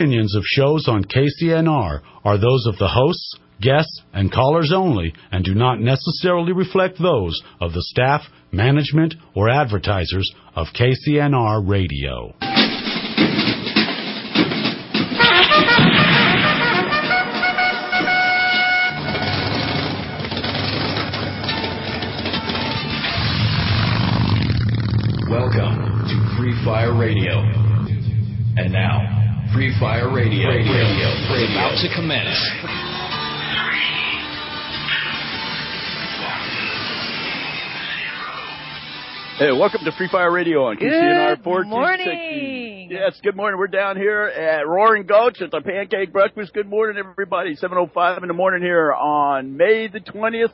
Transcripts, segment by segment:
Opinions of shows on KCNR are those of the hosts, guests, and callers only and do not necessarily reflect those of the staff, management, or advertisers of KCNR Radio. Welcome to Free Fire Radio. And now, Free Fire Radio. About to commence. Hey, welcome to Free Fire Radio on KCNR 1460. Good morning. Yes, good morning. We're down here at Roaring Gulch at the Pancake Breakfast. Good morning, everybody. 7:05 in the morning here on May the 20th,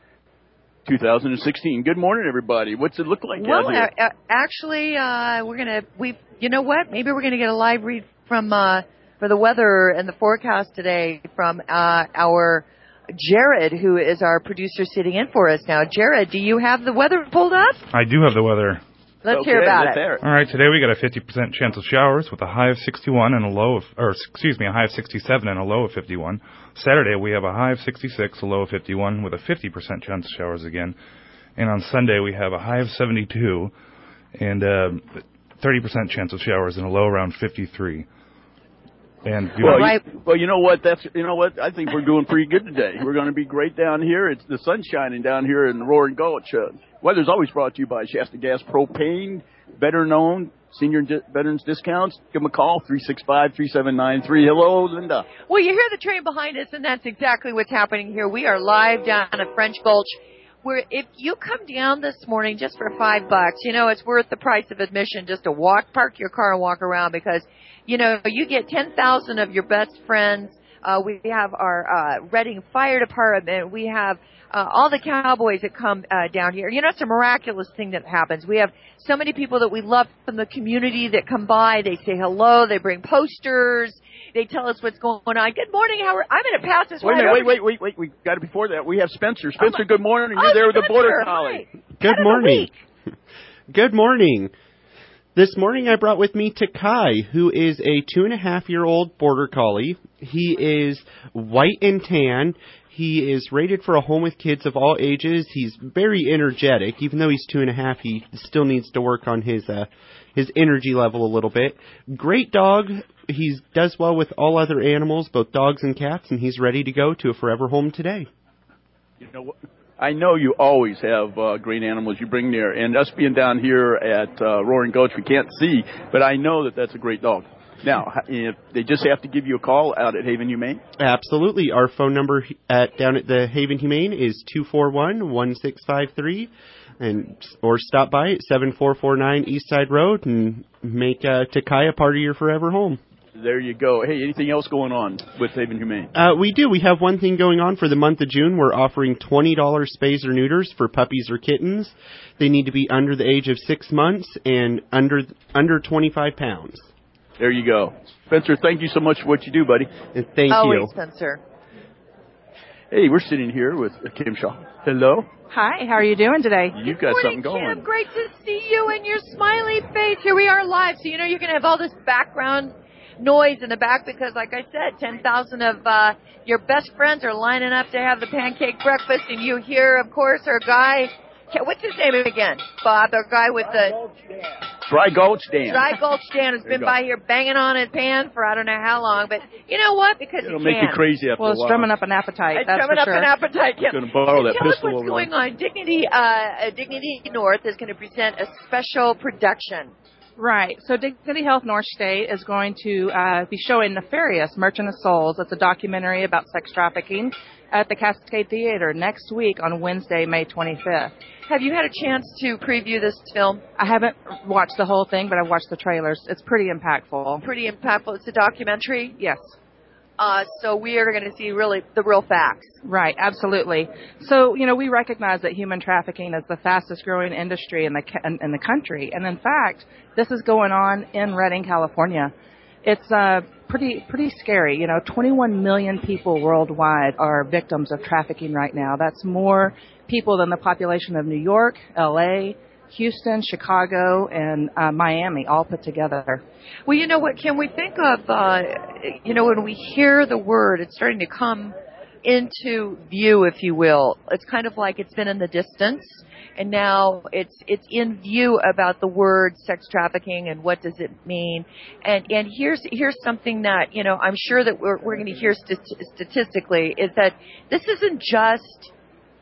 2016. Good morning, everybody. What's it look like out here? Actually, you know what? Maybe we're going to get a live read from for the weather and the forecast today from our Jared, who is our producer sitting in for us now. Jared, do you have the weather pulled up? I do have the weather. Let's hear about it. All right, today we got a 50% chance of showers with a high of 61 and a high of 67 and a low of 51. Saturday we have a high of 66, a low of 51 with a 50% chance of showers again. And on Sunday we have a high of 72 and 30% chance of showers and a low around 53. And you know what? I think we're doing pretty good today. We're going to be great down here. It's the sun shining down here in the Roaring Gulch. Weather's always brought to you by Shasta Gas Propane, better known senior veterans discounts. Give them a call 365-3793. Hello, Linda. Well, you hear the train behind us, and that's exactly what's happening here. We are live down at French Gulch, where if you come down this morning just for $5, it's worth the price of admission just to park your car and walk around because, you get 10,000 of your best friends. We have our Reading Fire Department. We have all the cowboys that come down here. It's a miraculous thing that happens. We have so many people that we love from the community that come by. They say hello. They bring posters. They tell us what's going on. Good morning, Howard. I'm going to pass this Wait. We got it before that. We have Spencer. Spencer, good morning. You're there with the Border Collie. Good morning. Good morning. This morning I brought with me Takai, who is a 2.5-year-old Border Collie. He is white and tan. He is rated for a home with kids of all ages. He's very energetic. Even though he's 2.5, he still needs to work on his energy level a little bit. Great dog. He does well with all other animals, both dogs and cats, and he's ready to go to a forever home today. You know what? I know you always have great animals you bring there, and us being down here at Roaring Gulch, we can't see, but I know that that's a great dog. Now, if they just have to give you a call out at Haven Humane? Absolutely. Our phone number down at the Haven Humane is 241-1653, or stop by at 7449 Eastside Road and make Takai a part of your forever home. There you go. Hey, anything else going on with Haven Humane? We do. We have one thing going on for the month of June. We're offering $20 spays or neuters for puppies or kittens. They need to be under the age of 6 months and under 25 pounds. There you go. Spencer, thank you so much for what you do, buddy. And thank you. You. Spencer. Hey, we're sitting here with Kim Shaw. Hello. Hi, how are you doing today? You've got something going. Kim, great to see you and your smiley face. Here we are live, so you're going to have all this background noise in the back because, like I said, 10,000 of your best friends are lining up to have the pancake breakfast, and you hear, of course, our guy. What's his name again? Bob, our guy with the Dry Gulch Dan. Dry Gulch Dan has been by here banging on his pan for I don't know how long, but you know what? Because it'll make you crazy after a while. Well, strumming up an appetite. That's strumming for up sure. an appetite. Yeah. Going to borrow that Tell us pistol what's over going there. on. Dignity North is going to present a special production. Right. So Dignity Health North State is going to be showing Nefarious, Merchant of Souls. It's a documentary about sex trafficking at the Cascade Theater next week on Wednesday, May 25th. Have you had a chance to preview this film? I haven't watched the whole thing, but I've watched the trailers. It's pretty impactful. Pretty impactful. It's a documentary? Yes. So we are going to see really the real facts. Right, absolutely. So, we recognize that human trafficking is the fastest growing industry in the country. And in fact, this is going on in Redding, California. It's pretty scary. 21 million people worldwide are victims of trafficking right now. That's more people than the population of New York, L.A., Houston, Chicago, and Miami all put together. Well, you know what, Kim, we think of, when we hear the word, it's starting to come into view, if you will. It's kind of like it's been in the distance, and now it's in view about the word sex trafficking and what does it mean. And here's something that, I'm sure that we're going to hear statistically, is that this isn't just,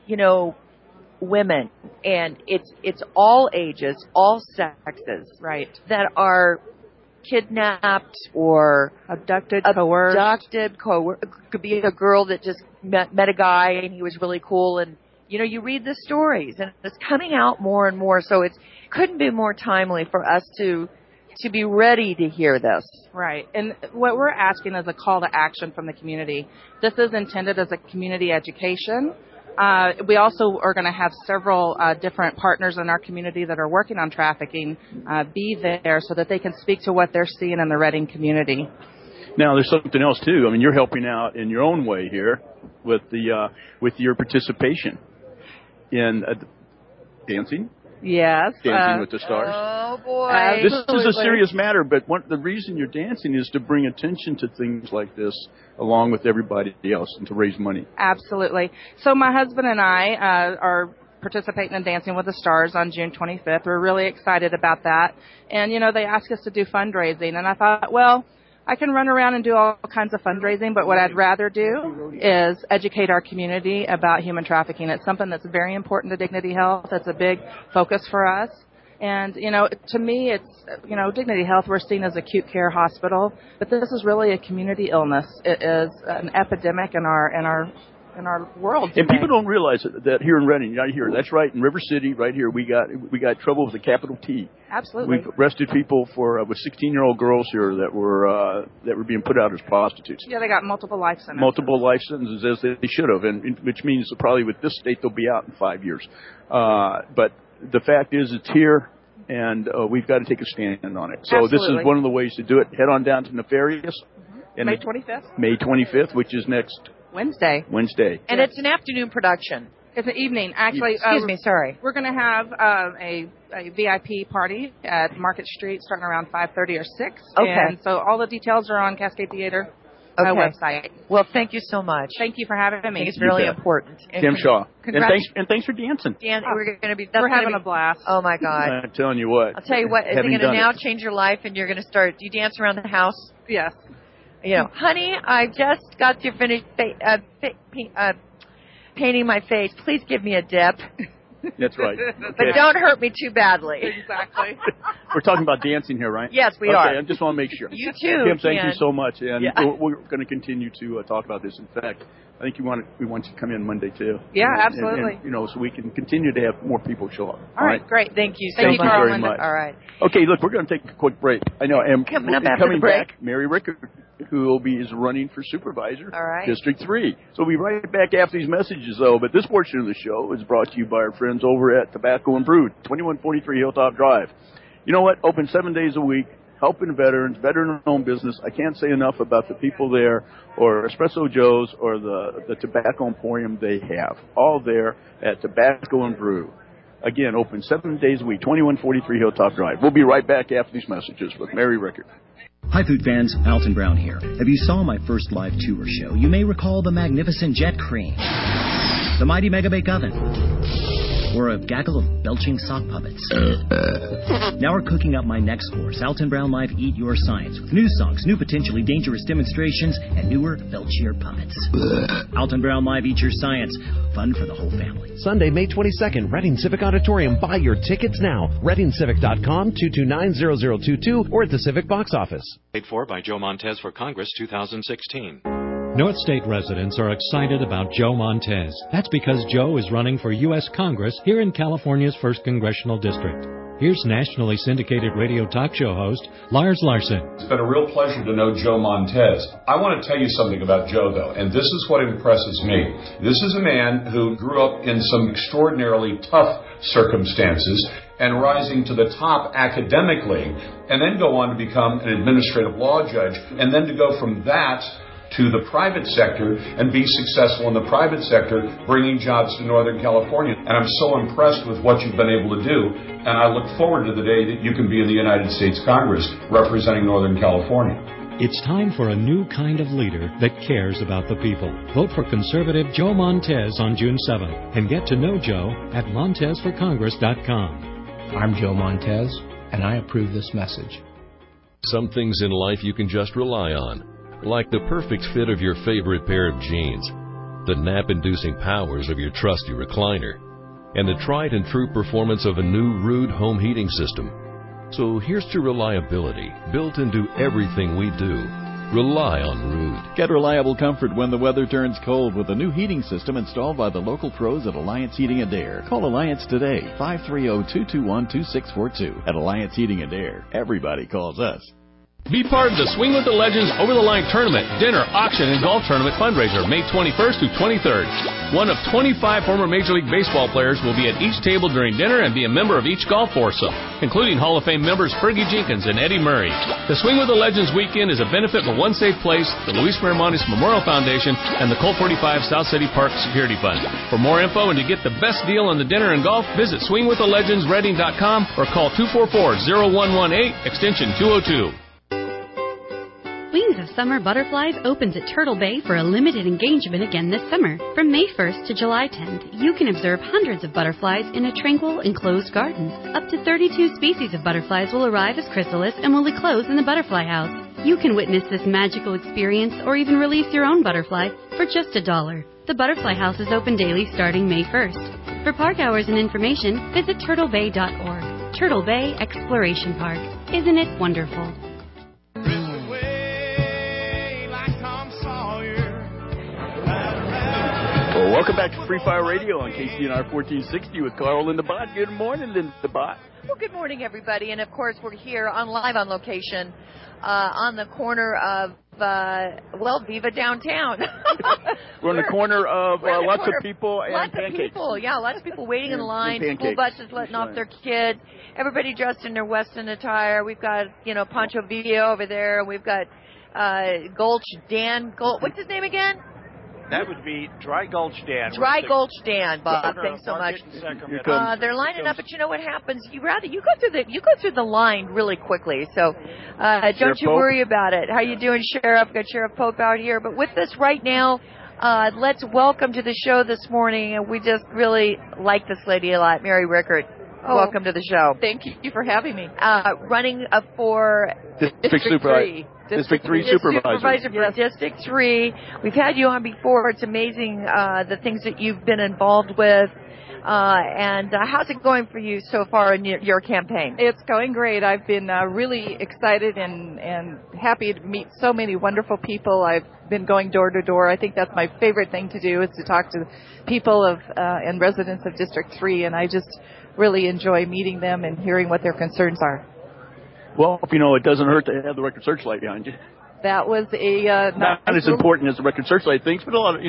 women, and it's all ages, all sexes, right, that are kidnapped or abducted, coerced. Could be a girl that just met a guy and he was really cool, and you read the stories, and it's coming out more and more. So it couldn't be more timely for us to be ready to hear this. Right. And what we're asking is a call to action from the community. This is intended as a community education. We also are going to have several different partners in our community that are working on trafficking be there so that they can speak to what they're seeing in the Redding community. Now, there's something else too. I mean, you're helping out in your own way here with your participation in dancing. Yes. Dancing with the Stars. Oh, boy. This is a serious matter, but the reason you're dancing is to bring attention to things like this along with everybody else and to raise money. Absolutely. So my husband and I are participating in Dancing with the Stars on June 25th. We're really excited about that. And, they asked us to do fundraising, and I thought, well, I can run around and do all kinds of fundraising, but what I'd rather do is educate our community about human trafficking. It's something that's very important to Dignity Health. It's a big focus for us. And, to me, it's, Dignity Health, we're seen as acute care hospital, but this is really a community illness. It is an epidemic in our world today. And people don't realize that here in Redding, right here, that's right, in River City, right here, we got trouble with a capital T. Absolutely. We've arrested people with 16-year-old girls here that were being put out as prostitutes. Yeah, they got multiple life sentences. Multiple life sentences, as they should have, and which means that probably with this state they'll be out in 5 years. But the fact is, it's here, and we've got to take a stand on it. So Absolutely. This is one of the ways to do it. Head on down to Nefarious. Mm-hmm. May 25th. May 25th, which is next Wednesday. And it's an afternoon production. It's an evening. Actually, excuse me, sorry. We're going to have a VIP party at Market Street starting around 5:30 or 6. Okay. And so all the details are on Cascade Theater website. Well, thank you so much. Thank you for having me. I think it's really important. Kim Shaw. And thanks for dancing. Dan, we're having a blast. Oh my God. I'm telling you what. I'll tell you what, is it going to now change your life and you're going to start, do you dance around the house? Yes. Honey, I just got to finish painting my face. Please give me a dip. That's right. But don't hurt me too badly. Exactly. We're talking about dancing here, right? Yes, we are. I just want to make sure. You too, Kim, thank you so much. And we're going to continue to talk about this. In fact, I think we want you to come in Monday too. Yeah, absolutely. And, so we can continue to have more people show up. All right, great. Thank you so much. Thank you very much. All right. Okay, look, we're going to take a quick break. I know. And coming up after the break, back, Mary Rickard, who is running for supervisor, all right, District 3. So we'll be right back after these messages, though. But this portion of the show is brought to you by our friends over at Tobacco and Brood, 2143 Hilltop Drive. You know what? Open 7 days a week, helping veterans, veteran-owned business. I can't say enough about the people there, or Espresso Joe's, or the Tobacco Emporium they have. All there at Tobacco and Brew. Again, open 7 days a week, 2143 Hilltop Drive. We'll be right back after these messages with Mary Rickard. Hi, food fans. Alton Brown here. If you saw my first live tour show, you may recall the magnificent Jet Cream, the mighty Mega Bake Oven, or a gaggle of belching sock puppets. Now we're cooking up my next course, Alton Brown Live Eat Your Science, with new songs, new potentially dangerous demonstrations, and newer, belchier puppets. Alton Brown Live Eat Your Science, fun for the whole family. Sunday, May 22nd, Reading Civic Auditorium. Buy your tickets now. ReadingCivic.com, 229-0022, or at the Civic box office. Paid for by Joe Montez for Congress 2016. North State residents are excited about Joe Montez. That's because Joe is running for U.S. Congress here in California's 1st Congressional District. Here's nationally syndicated radio talk show host Lars Larson. It's been a real pleasure to know Joe Montez. I want to tell you something about Joe, though, and this is what impresses me. This is a man who grew up in some extraordinarily tough circumstances and rising to the top academically, and then go on to become an administrative law judge, and then to go from that to the private sector and be successful in the private sector, bringing jobs to Northern California. And I'm so impressed with what you've been able to do, and I look forward to the day that you can be in the United States Congress representing Northern California. It's time for a new kind of leader that cares about the people. Vote for conservative Joe Montez on June 7th and get to know Joe at MontezForCongress.com. I'm Joe Montez, and I approve this message. Some things in life you can just rely on, like the perfect fit of your favorite pair of jeans, the nap-inducing powers of your trusty recliner, and the tried and true performance of a new Ruud home heating system. So here's to reliability, built into everything we do. Rely on Ruud. Get reliable comfort when the weather turns cold with a new heating system installed by the local pros at Alliance Heating and Air. Call Alliance today, 530-221-2642. At Alliance Heating and Air, everybody calls us. Be part of the Swing with the Legends Over-the-Line Tournament, Dinner, Auction, and Golf Tournament fundraiser, May 21st through 23rd. One of 25 former Major League Baseball players will be at each table during dinner and be a member of each golf foursome, including Hall of Fame members Fergie Jenkins and Eddie Murray. The Swing with the Legends weekend is a benefit for One Safe Place, the Luis Miramontes Memorial Foundation, and the Colt 45 South City Park Security Fund. For more info and to get the best deal on the dinner and golf, visit swingwiththelegensreading.com or call 244-0118, extension 202. Wings of Summer Butterflies opens at Turtle Bay for a limited engagement again this summer. From May 1st to July 10th, you can observe hundreds of butterflies in a tranquil, enclosed garden. Up to 32 species of butterflies will arrive as chrysalis and will eclose in the butterfly house. You can witness this magical experience or even release your own butterfly for just $1. The Butterfly House is open daily starting May 1st. For park hours and information, visit turtlebay.org. Turtle Bay Exploration Park. Isn't it wonderful? Well, welcome back to Free Fire Radio on KCNR 1460 with Carl Linda Bott. Good morning, Linda Bott. Well, good morning, everybody. And, of course, we're here live on location on the corner of, Viva downtown. We're on the corner of lots of people and lots pancakes. Of people, yeah, lots of people waiting in line. School buses letting off their kids. Everybody dressed in their Western attire. We've got, Pancho Villa over there. We've got Gulch Dan. What's his name again? That would be Dry Gulch Dan. Dry Gulch Dan, Bob. Thanks so much. They're lining up, but you know what happens? You go through the line really quickly. So don't you worry about it. How you doing, Sheriff? Got Sheriff Pope out here. But with us right now, let's welcome to the show this morning. And we just really like this lady a lot, Mary Rickert. Welcome to the show. Thank you for having me. Running for District 3. District 3 Supervisor for District 3. We've had you on before. It's amazing the things that you've been involved with. And how's it going for you so far in your campaign? It's going great. I've been really excited and happy to meet so many wonderful people. I've been going door to door. I think that's my favorite thing to do is to talk to people and residents of District 3, and I just really enjoy meeting them and hearing what their concerns are. Well, it doesn't hurt to have the record searchlight behind you. That was not as important as the record searchlight things, but a lot of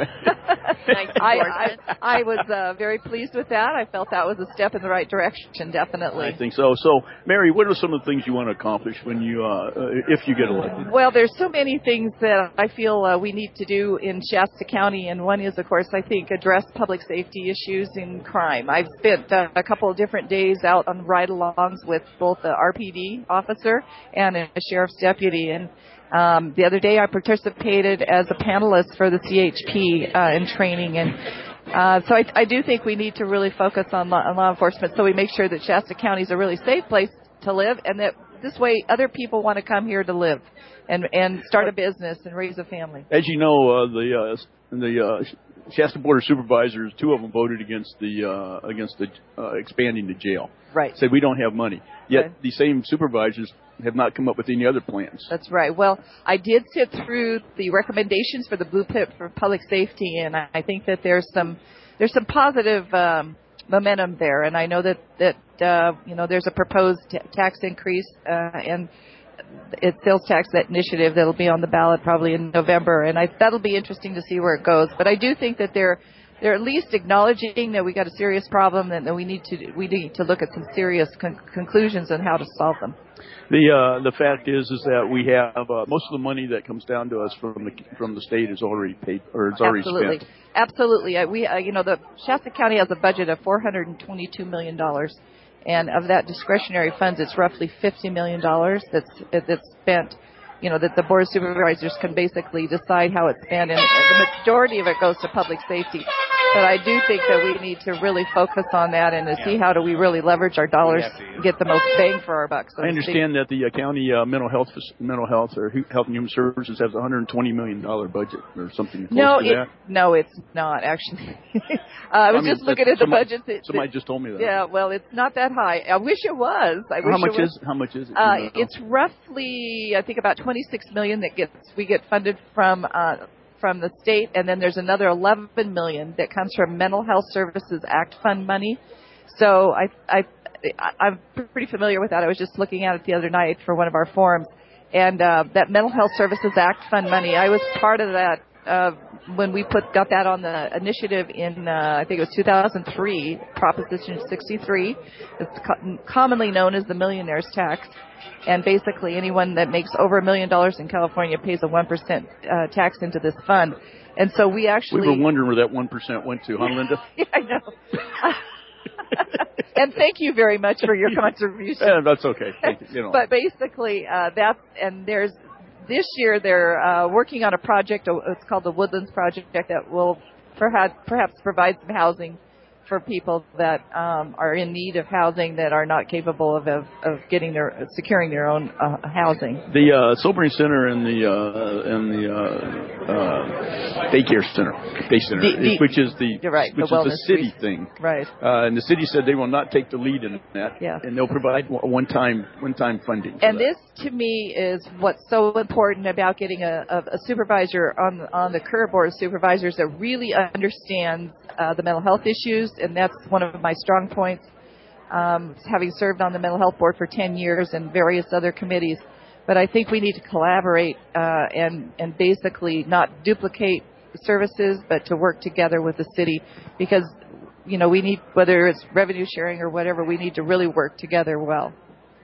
I was very pleased with that. I felt that was a step in the right direction, definitely. I think so. So, Mary, what are some of the things you want to accomplish when you, if you get elected? Well, there's so many things that I feel we need to do in Shasta County, and one is, of course, I think address public safety issues in crime. I've spent a couple of different days out on ride-alongs with both the RPD officer and a sheriff's deputy, and the other day I participated as a panelist for the CHP in training, and so I do think we need to really focus on law enforcement so we make sure that Shasta County is a really safe place to live, and that this way other people want to come here to live and start a business and raise a family. As you know, the Shasta Board of Supervisors, 2 of them voted against the expanding the jail. Right. Said we don't have money. Yet the same supervisors have not come up with any other plans. That's right. Well, I did sit through the recommendations for the Blueprint for Public Safety, and I think that there's some positive momentum there. And I know that there's a proposed tax increase and it's sales tax initiative that'll be on the ballot probably in November, and that'll be interesting to see where it goes. But I do think that there they're at least acknowledging that we got a serious problem and that we need to look at some serious conclusions on how to solve them. The fact is that we have most of the money that comes down to us from the state is already paid or it's already spent. Absolutely. The Shasta County has a budget of $422 million, and of that discretionary funds, it's roughly $50 million that's spent. That the Board of Supervisors can basically decide how it's spent, and the majority of it goes to public safety. But I do think that we need to really focus on that and to see how do we really leverage our dollars and get the most bang for our buck. So I understand that the county mental health or Health and Human Services has a $120 million budget or something close to that. No, it's not actually. I was just looking at the budget. Somebody just told me that. Yeah, well, it's not that high. I wish it was. How much is it? It's roughly, I think, about $26 million that we get funded from the state, and then there's another $11 million that comes from Mental Health Services Act fund money. So I'm pretty familiar with that. I was just looking at it the other night for one of our forums, and that Mental Health Services Act fund money, I was part of that when we got that on the initiative in I think it was 2003, Proposition 63. It's commonly known as the millionaire's tax. And basically, anyone that makes over $1 million in California pays a 1% tax into this fund. And so we were wondering where that 1% went to, huh, Linda? Yeah, I know. And thank you very much for your contribution. Yeah, that's okay. Thank you. But basically, this year they're working on a project. It's called the Woodlands Project that will perhaps provide some housing for people that are in need of housing that are not capable of securing their own housing. The sobering center and the daycare center, which is the city thing, right? And the city said they will not take the lead in that, and they'll provide one-time funding. And this, to me, is what's so important about getting a supervisor on the current board of supervisors that really understands the mental health issues. And that's one of my strong points, having served on the Mental Health Board for 10 years and various other committees. But I think we need to collaborate and basically not duplicate services, but to work together with the city because, we need, whether it's revenue sharing or whatever, we need to really work together well.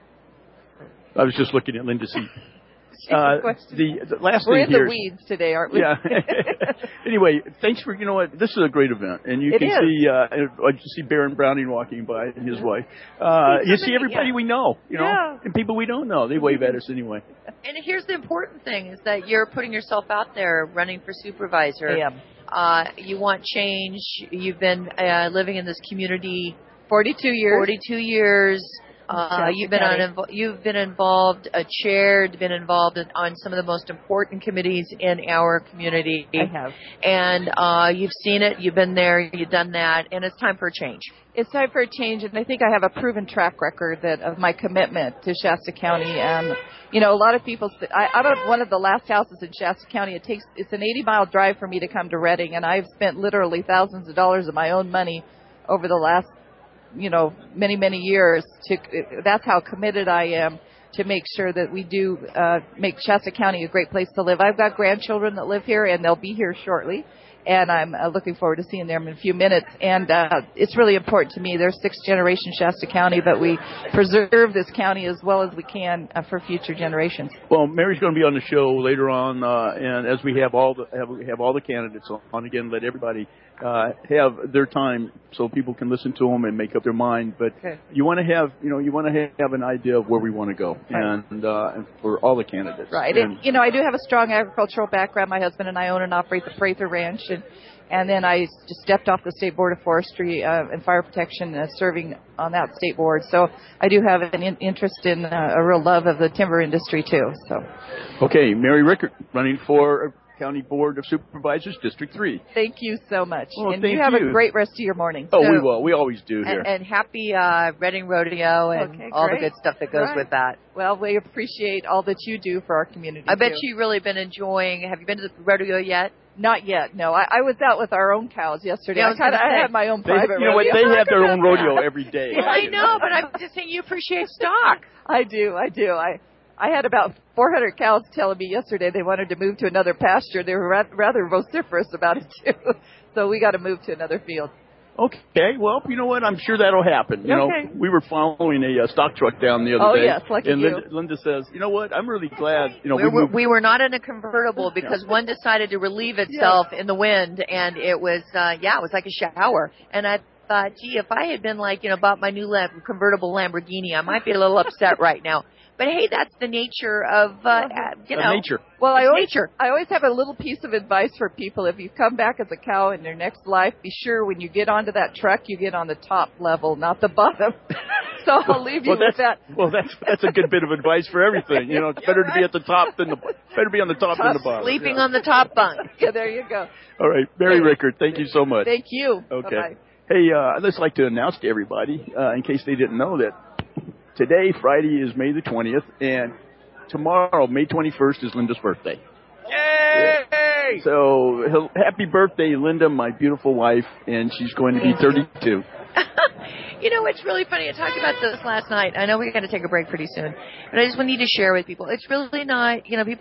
I was just looking at Linda C. The last We're thing in here. the weeds today, aren't we? Yeah. Anyway, thanks for, this is a great event. And you can see, I just see Baron Browning walking by and his wife. You see everybody we know, and people we don't know. They wave at us anyway. And here's the important thing is that you're putting yourself out there running for supervisor. You want change. You've been living in this community 42 years. You've been involved, chaired, been involved on some of the most important committees in our community. I have. And you've seen it, you've been there, you've done that, and it's time for a change. It's time for a change, and I think I have a proven track record of my commitment to Shasta County. And, a lot of people, I'm at one of the last houses in Shasta County. It's an 80-mile drive for me to come to Redding, and I've spent literally thousands of dollars of my own money over the last many, many years. That's how committed I am to make sure that we do make Shasta County a great place to live. I've got grandchildren that live here, and they'll be here shortly. And I'm looking forward to seeing them in a few minutes. And it's really important to me. They're sixth generation Shasta County, but we preserve this county as well as we can for future generations. Well, Mary's going to be on the show later on, and as we have all the candidates on again, let everybody have their time so people can listen to them and make up their mind. But you want to have an idea of where we want to go, and for all the candidates. Right. And I do have a strong agricultural background. My husband and I own and operate the Prather Ranch, and then I just stepped off the State Board of Forestry and Fire Protection, serving on that state board. So I do have an interest in a real love of the timber industry too. So. Okay, Mary Rickert, running for County Board of Supervisors, District 3. Thank you so much. Well, and you have a great rest of your morning. Oh, we will. We always do here. And happy Redding Rodeo and all the good stuff that goes with that. Well, we appreciate all that you do for our community. I bet you've really been enjoying. Have you been to the rodeo yet? Not yet, no. I was out with our own cows yesterday. I had my own private rodeo. They have their own rodeo every day. I know, but I'm just saying you appreciate stock. I do. I had about 400 cows telling me yesterday they wanted to move to another pasture. They were rather vociferous about it, too. So we got to move to another field. Okay, well, you know what? I'm sure that'll happen. You know, we were following a stock truck down the other day. Oh, yes, lucky and you. Linda says, you know what? I'm really glad. You know, we were not in a convertible because one decided to relieve itself in the wind, and it was, it was like a shower. And I thought, gee, if I had been bought my new convertible Lamborghini, I might be a little upset right now. But hey, that's the nature of, nature. Well, I always have a little piece of advice for people. If you come back as a cow in your next life, be sure when you get onto that truck, you get on the top level, not the bottom. So I'll leave you with that. Well, that's a good bit of advice for everything. You know, it's better to be at the top than better be on the top than the bottom. Sleeping on the top bunk. Yeah, there you go. All right, Mary Rickard, thank you so much. Thank you. Okay. Bye-bye. Hey, I'd just like to announce to everybody, in case they didn't know, that today, Friday, is May the 20th, and tomorrow, May 21st, is Linda's birthday. Yay! So, happy birthday, Linda, my beautiful wife, and she's going to be 32. You know, it's really funny. I talked about this last night. I know we're going to take a break pretty soon, but I just need to share with people. It's really not,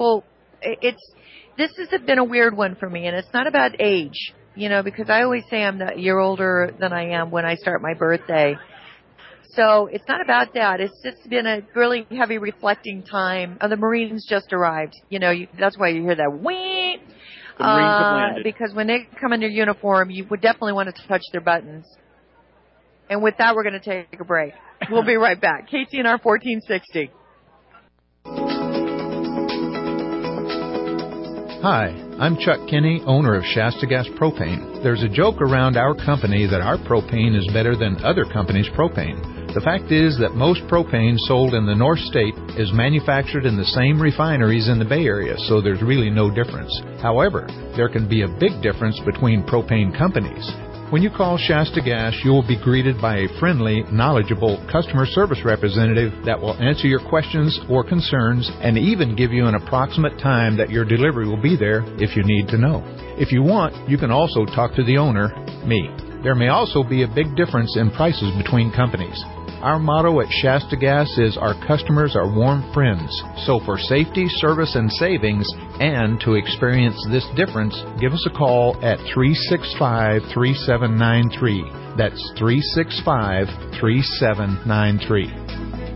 this has been a weird one for me, and it's not about age, because I always say I'm a year older than I am when I start my birthday. So it's not about that. It's just been a really heavy reflecting time. The Marines just arrived. That's why you hear that whee. The Marines have landed. Because when they come in their uniform, you would definitely want to touch their buttons. And with that, we're going to take a break. We'll be right back. KCNR 1460. Hi, I'm Chuck Kinney, owner of Shasta Gas Propane. There's a joke around our company that our propane is better than other companies' propane. The fact is that most propane sold in the North State is manufactured in the same refineries in the Bay Area, so there's really no difference. However, there can be a big difference between propane companies. When you call Shasta Gas, you will be greeted by a friendly, knowledgeable customer service representative that will answer your questions or concerns and even give you an approximate time that your delivery will be there if you need to know. If you want, you can also talk to the owner, me. There may also be a big difference in prices between companies. Our motto at Shasta Gas is our customers are warm friends. So for safety, service, and savings, and to experience this difference, give us a call at 365-3793. That's 365-3793.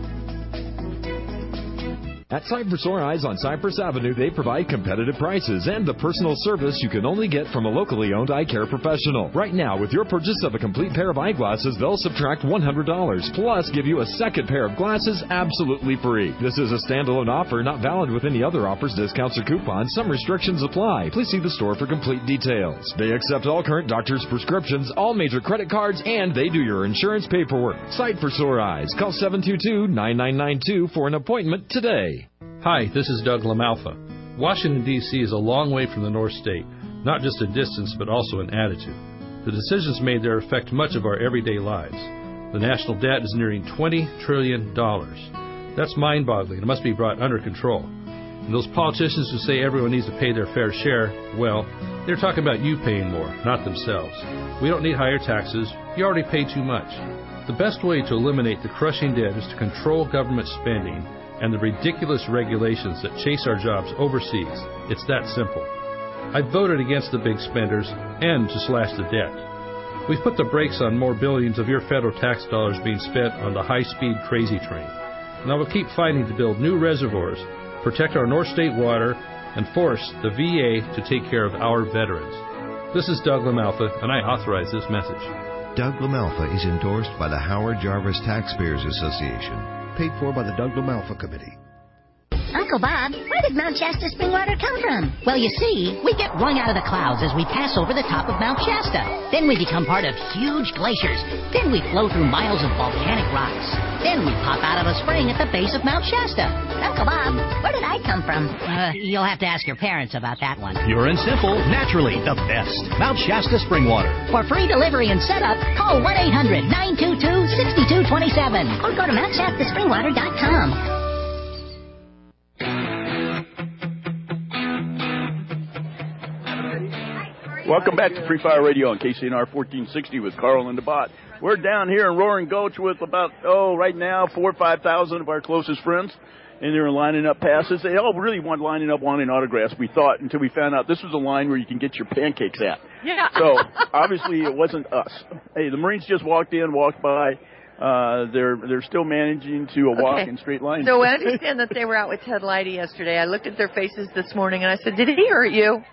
At Cypress Sore Eyes on Cypress Avenue, they provide competitive prices and the personal service you can only get from a locally owned eye care professional. Right now, with your purchase of a complete pair of eyeglasses, they'll subtract $100, plus give you a second pair of glasses absolutely free. This is a standalone offer, not valid with any other offers, discounts, or coupons. Some restrictions apply. Please see the store for complete details. They accept all current doctor's prescriptions, all major credit cards, and they do your insurance paperwork. Sight for Sore Eyes. Call 722-9992 for an appointment today. Hi, this is Doug LaMalfa. Washington, D.C. is a long way from the North State, not just in distance, but also in attitude. The decisions made there affect much of our everyday lives. The national debt is nearing $20 trillion. That's mind-boggling. It must be brought under control. And those politicians who say everyone needs to pay their fair share, well, they're talking about you paying more, not themselves. We don't need higher taxes. You already pay too much. The best way to eliminate the crushing debt is to control government spending and the ridiculous regulations that chase our jobs overseas. It's that simple. I voted against the big spenders and to slash the debt. We've put the brakes on more billions of your federal tax dollars being spent on the high-speed crazy train. And I will keep fighting to build new reservoirs, protect our North State water, and force the VA to take care of our veterans. This is Doug LaMalfa, and I authorize this message. Doug LaMalfa is endorsed by the Howard Jarvis Taxpayers Association. Paid for by the Doug LaMalfa Committee. Uncle Bob, where did Mount Shasta spring water come from? Well, you see, we get wrung out of the clouds as we pass over the top of Mount Shasta. Then we become part of huge glaciers. Then we flow through miles of volcanic rocks. Then we pop out of a spring at the base of Mount Shasta. Uncle Bob, where did I come from? You'll have to ask your parents about that one. Pure and simple, naturally the best. Mount Shasta spring water. For free delivery and setup, call 1-800-922-6227 or go to MountShastaSpringwater.com. Welcome back to Free Fire Radio on KCNR 1460 with Carl and DeBot. We're down here in Roaring Gulch with about, right now, 4,000 or 5,000 of our closest friends. and they were lining up passes. They all really wanting autographs, we thought, until we found out this was a line where you can get your pancakes at. Yeah. So obviously it wasn't us. Hey, the Marines just walked by. They're still managing to walk in straight lines. So I understand that they were out with Ted Leidy yesterday. I looked at their faces this morning and I said, "Did he hurt you?"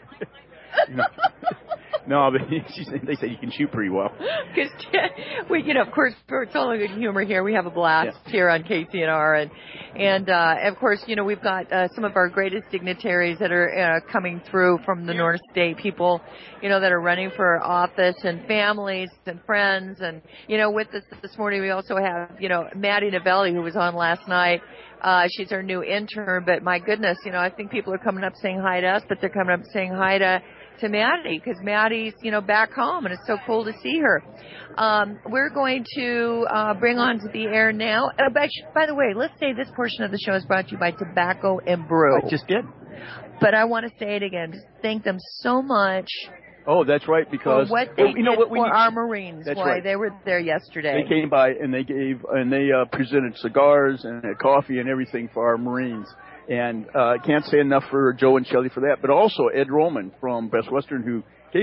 No, but they say you can shoot pretty well. Because of course, it's all good humor here. We have a blast here on KCNR, and of course, we've got some of our greatest dignitaries that are coming through from the North State. People, that are running for office, and families and friends, and with us this morning we also have Maddie Novelli, who was on last night. She's our new intern, but my goodness, I think people are coming up saying hi to us, but they're coming up saying hi to Maddie, because Maddie's, back home, and it's so cool to see her. We're going to bring on to the air now. By the way, let's say this portion of the show is brought to you by Tobacco and Brew. I just did. But I want to say it again. Just thank them so much. Oh, that's right, because for what they did for our Marines. That's why right. They were there yesterday. They came by and they presented cigars and coffee and everything for our Marines. And can't say enough for Joe and Shelley for that, but also Ed Roman from Best Western, who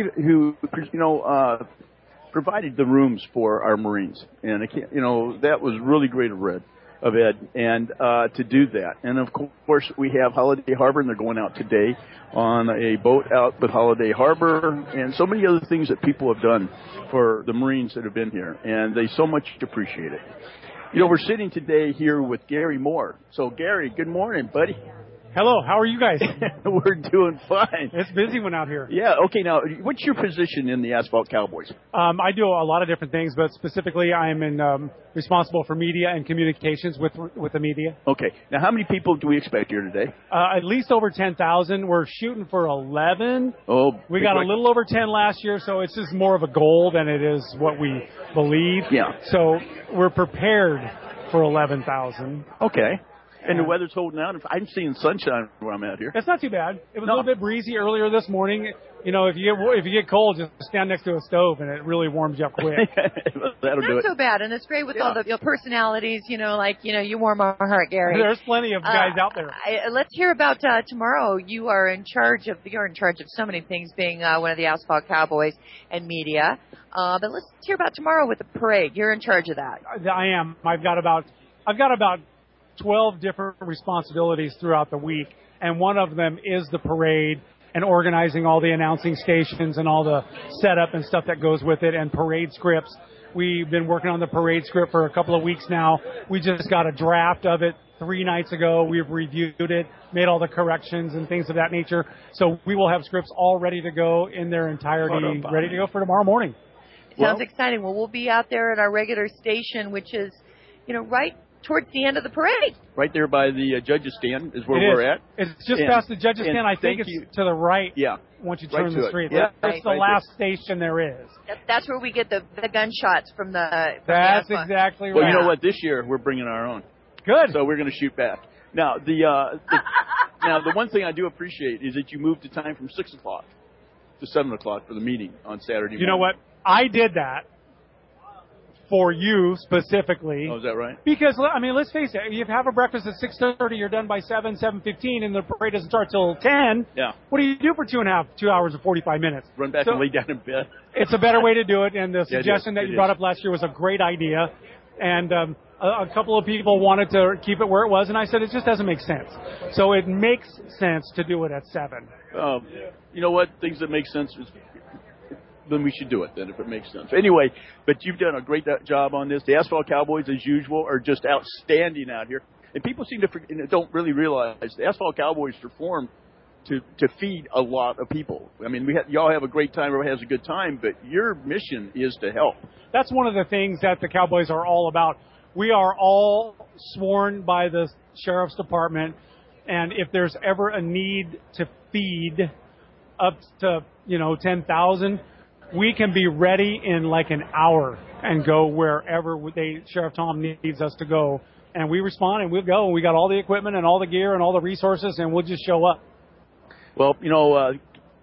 provided the rooms for our Marines, and that was really great of Ed, and to do that. And of course, we have Holiday Harbor, and they're going out today on a boat out with Holiday Harbor, and so many other things that people have done for the Marines that have been here, and they so much appreciate it. We're sitting today here with Gary Moore. So, Gary, good morning, buddy. Hello, how are you guys? We're doing fine. It's a busy one out here. Yeah, okay, now, what's your position in the Asphalt Cowboys? I do a lot of different things, but specifically I'm responsible for media and communications with the media. Okay, now how many people do we expect here today? At least over 10,000. We're shooting for 11. Oh, we got a little over 10 last year, so it's just more of a goal than it is what we believe. Yeah. So we're prepared for 11,000. Okay. And the weather's holding out. I'm seeing sunshine where I'm at here. It's not too bad. It was a little bit breezy earlier this morning. If you get cold, just stand next to a stove, and it really warms you up quick. That'll do it. Not so bad, and it's great with all the personalities. You warm our heart, Gary. There's plenty of guys out there. Let's hear about tomorrow. You're in charge of so many things, being one of the Asphalt Cowboys and media. But let's hear about tomorrow with the parade. You're in charge of that. I am. I've got about 12 different responsibilities throughout the week, and one of them is the parade and organizing all the announcing stations and all the setup and stuff that goes with it, and parade scripts. We've been working on the parade script for a couple of weeks now. We just got a draft of it 3 nights ago. We've reviewed it, made all the corrections and things of that nature. So we will have scripts all ready to go in their entirety, ready to go for tomorrow morning. Sounds exciting. Well, we'll be out there at our regular station, which is, right towards the end of the parade. Right there by the judges' stand is where we're at. It's just past the judges' stand. I think it's to the right. Yeah. Once you turn the street. Yeah. That's the last station there is. That's where we get the gunshots from the. That's exactly right. Well, you know what? This year we're bringing our own. Good. So we're going to shoot back. Now the one thing I do appreciate is that you moved the time from 6 o'clock to 7 o'clock for the meeting on Saturday morning. You know what? I did that for you specifically. Oh, is that right? Because, let's face it, you have a breakfast at 6:30, you're done by 7:15, and the parade doesn't start till 10. Yeah. What do you do for 2 hours and 45 minutes? Run back and lay down in bed. It's a better way to do it, and the suggestion that you brought up last year was a great idea. And a couple of people wanted to keep it where it was, and I said it just doesn't make sense. So it makes sense to do it at 7. You know what? Things that make sense then we should do it then if it makes sense. Anyway, but you've done a great job on this. The Asphalt Cowboys, as usual, are just outstanding out here. And people seem to don't really realize the Asphalt Cowboys are formed to feed a lot of people. Y'all have a great time, everybody has a good time, but your mission is to help. That's one of the things that the Cowboys are all about. We are all sworn by the Sheriff's Department, and if there's ever a need to feed up to, 10,000, we can be ready in like an hour and go wherever Sheriff Tom needs us to go. And we respond and we'll go. And we got all the equipment and all the gear and all the resources, and we'll just show up. Well,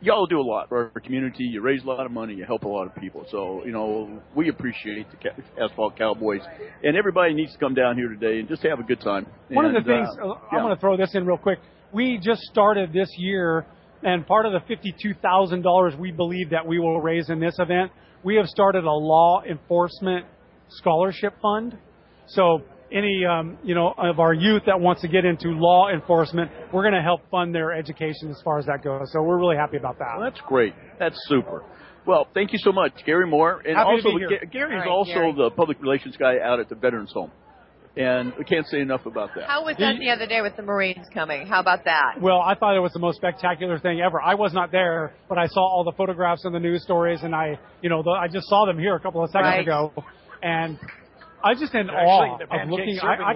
y'all do a lot for our community. You raise a lot of money. You help a lot of people. So, we appreciate the Asphalt Cowboys. And everybody needs to come down here today and just have a good time. One of the things, I'm going to throw this in real quick. We just started this year, and part of the $52,000 we believe that we will raise in this event, we have started a law enforcement scholarship fund. So any, of our youth that wants to get into law enforcement, we're going to help fund their education as far as that goes. So we're really happy about that. Well, that's great. That's super. Well, thank you so much, Gary Moore. And happy also, to be here. Gary's also the public relations guy out at the Veterans Home. And we can't say enough about that. How was that the other day with the Marines coming? How about that? Well, I thought it was the most spectacular thing ever. I was not there, but I saw all the photographs and the news stories, and I just saw them here a couple of seconds ago, and I just in awe of looking.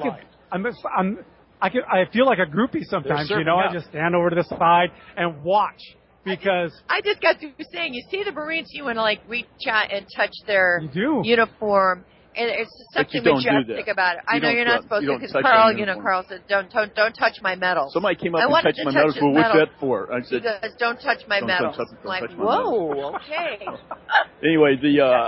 I feel like a groupie sometimes. I just stand over to the side and watch because I just got through saying, you see the Marines, you want to reach out and touch their uniform. And it's something majestic about it. I know you're not supposed to, because Carl said, don't touch my medal. Somebody came up and touched my medal. What's that for? I said, he goes, don't touch my medal. Whoa, okay. Anyway,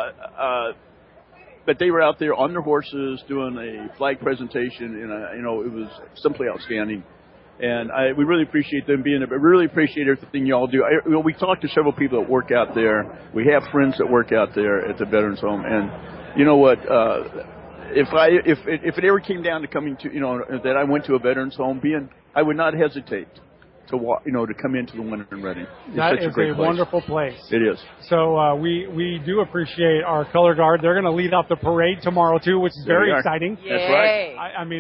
but they were out there on their horses doing a flag presentation, and it was simply outstanding. And we really appreciate them being there, but really appreciate everything you all do. We talked to several people that work out there. We have friends that work out there at the Veterans Home, and you know what? If it ever came down to coming to, that I went to a Veterans Home, I would not hesitate to walk, to come into the one in Reading. That is a wonderful place. It is. So we do appreciate our color guard. They're going to lead off the parade tomorrow too, which is very exciting. Yay. That's right.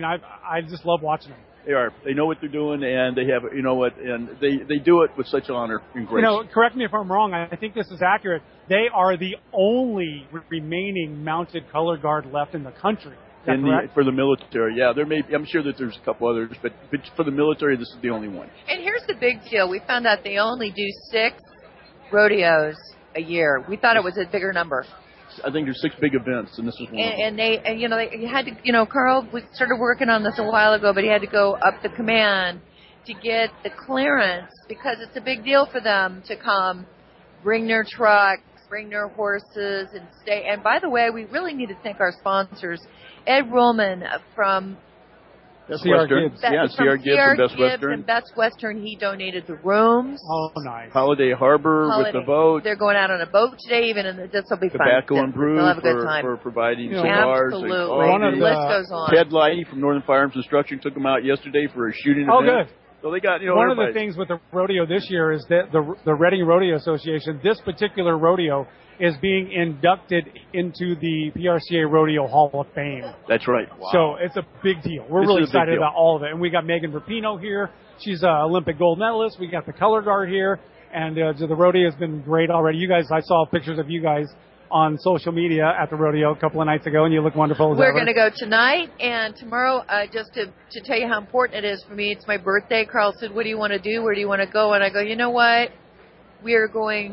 I just love watching them. They are. They know what they're doing, and they have, and they do it with such honor and grace. Correct me if I'm wrong. I think this is accurate. They are the only remaining mounted color guard left in the country. For the military, yeah. I'm sure that there's a couple others, but for the military, this is the only one. And here's the big deal. We found out they only do 6 rodeos a year. We thought it was a bigger number. I think there's 6 big events, and this is one of them. They had to, Carl started working on this a while ago, but he had to go up the command to get the clearance because it's a big deal for them to come, bring their trucks, bring their horses, and stay. And by the way, we really need to thank our sponsors. Ed Ruhlman from C.R. Gibbs. C.R. Gibbs and Best Western. And Best Western, he donated the rooms. Oh, nice. Holiday Harbor with the boat. They're going out on a boat today, this will be fun. Tobacco and Brew have a good time. for providing cigars. Absolutely. The list goes on. Ted Lighty from Northern Firearms Instruction took them out yesterday for a shooting event. Oh, good. So they got, one of the things with the rodeo this year is that the Reading Rodeo Association, this particular rodeo, is being inducted into the PRCA Rodeo Hall of Fame. That's right. Wow. So it's a big deal. We're really excited about all of it. And we got Megan Rapinoe here. She's an Olympic gold medalist. We got the color guard here. And the rodeo has been great already. You guys, I saw pictures of you guys on social media at the rodeo a couple of nights ago, and you look wonderful as We're ever. Going to go tonight and tomorrow, just to tell you how important it is for me. It's my birthday. Carl said, what do you want to do? Where do you want to go? And I go, you know what? We are going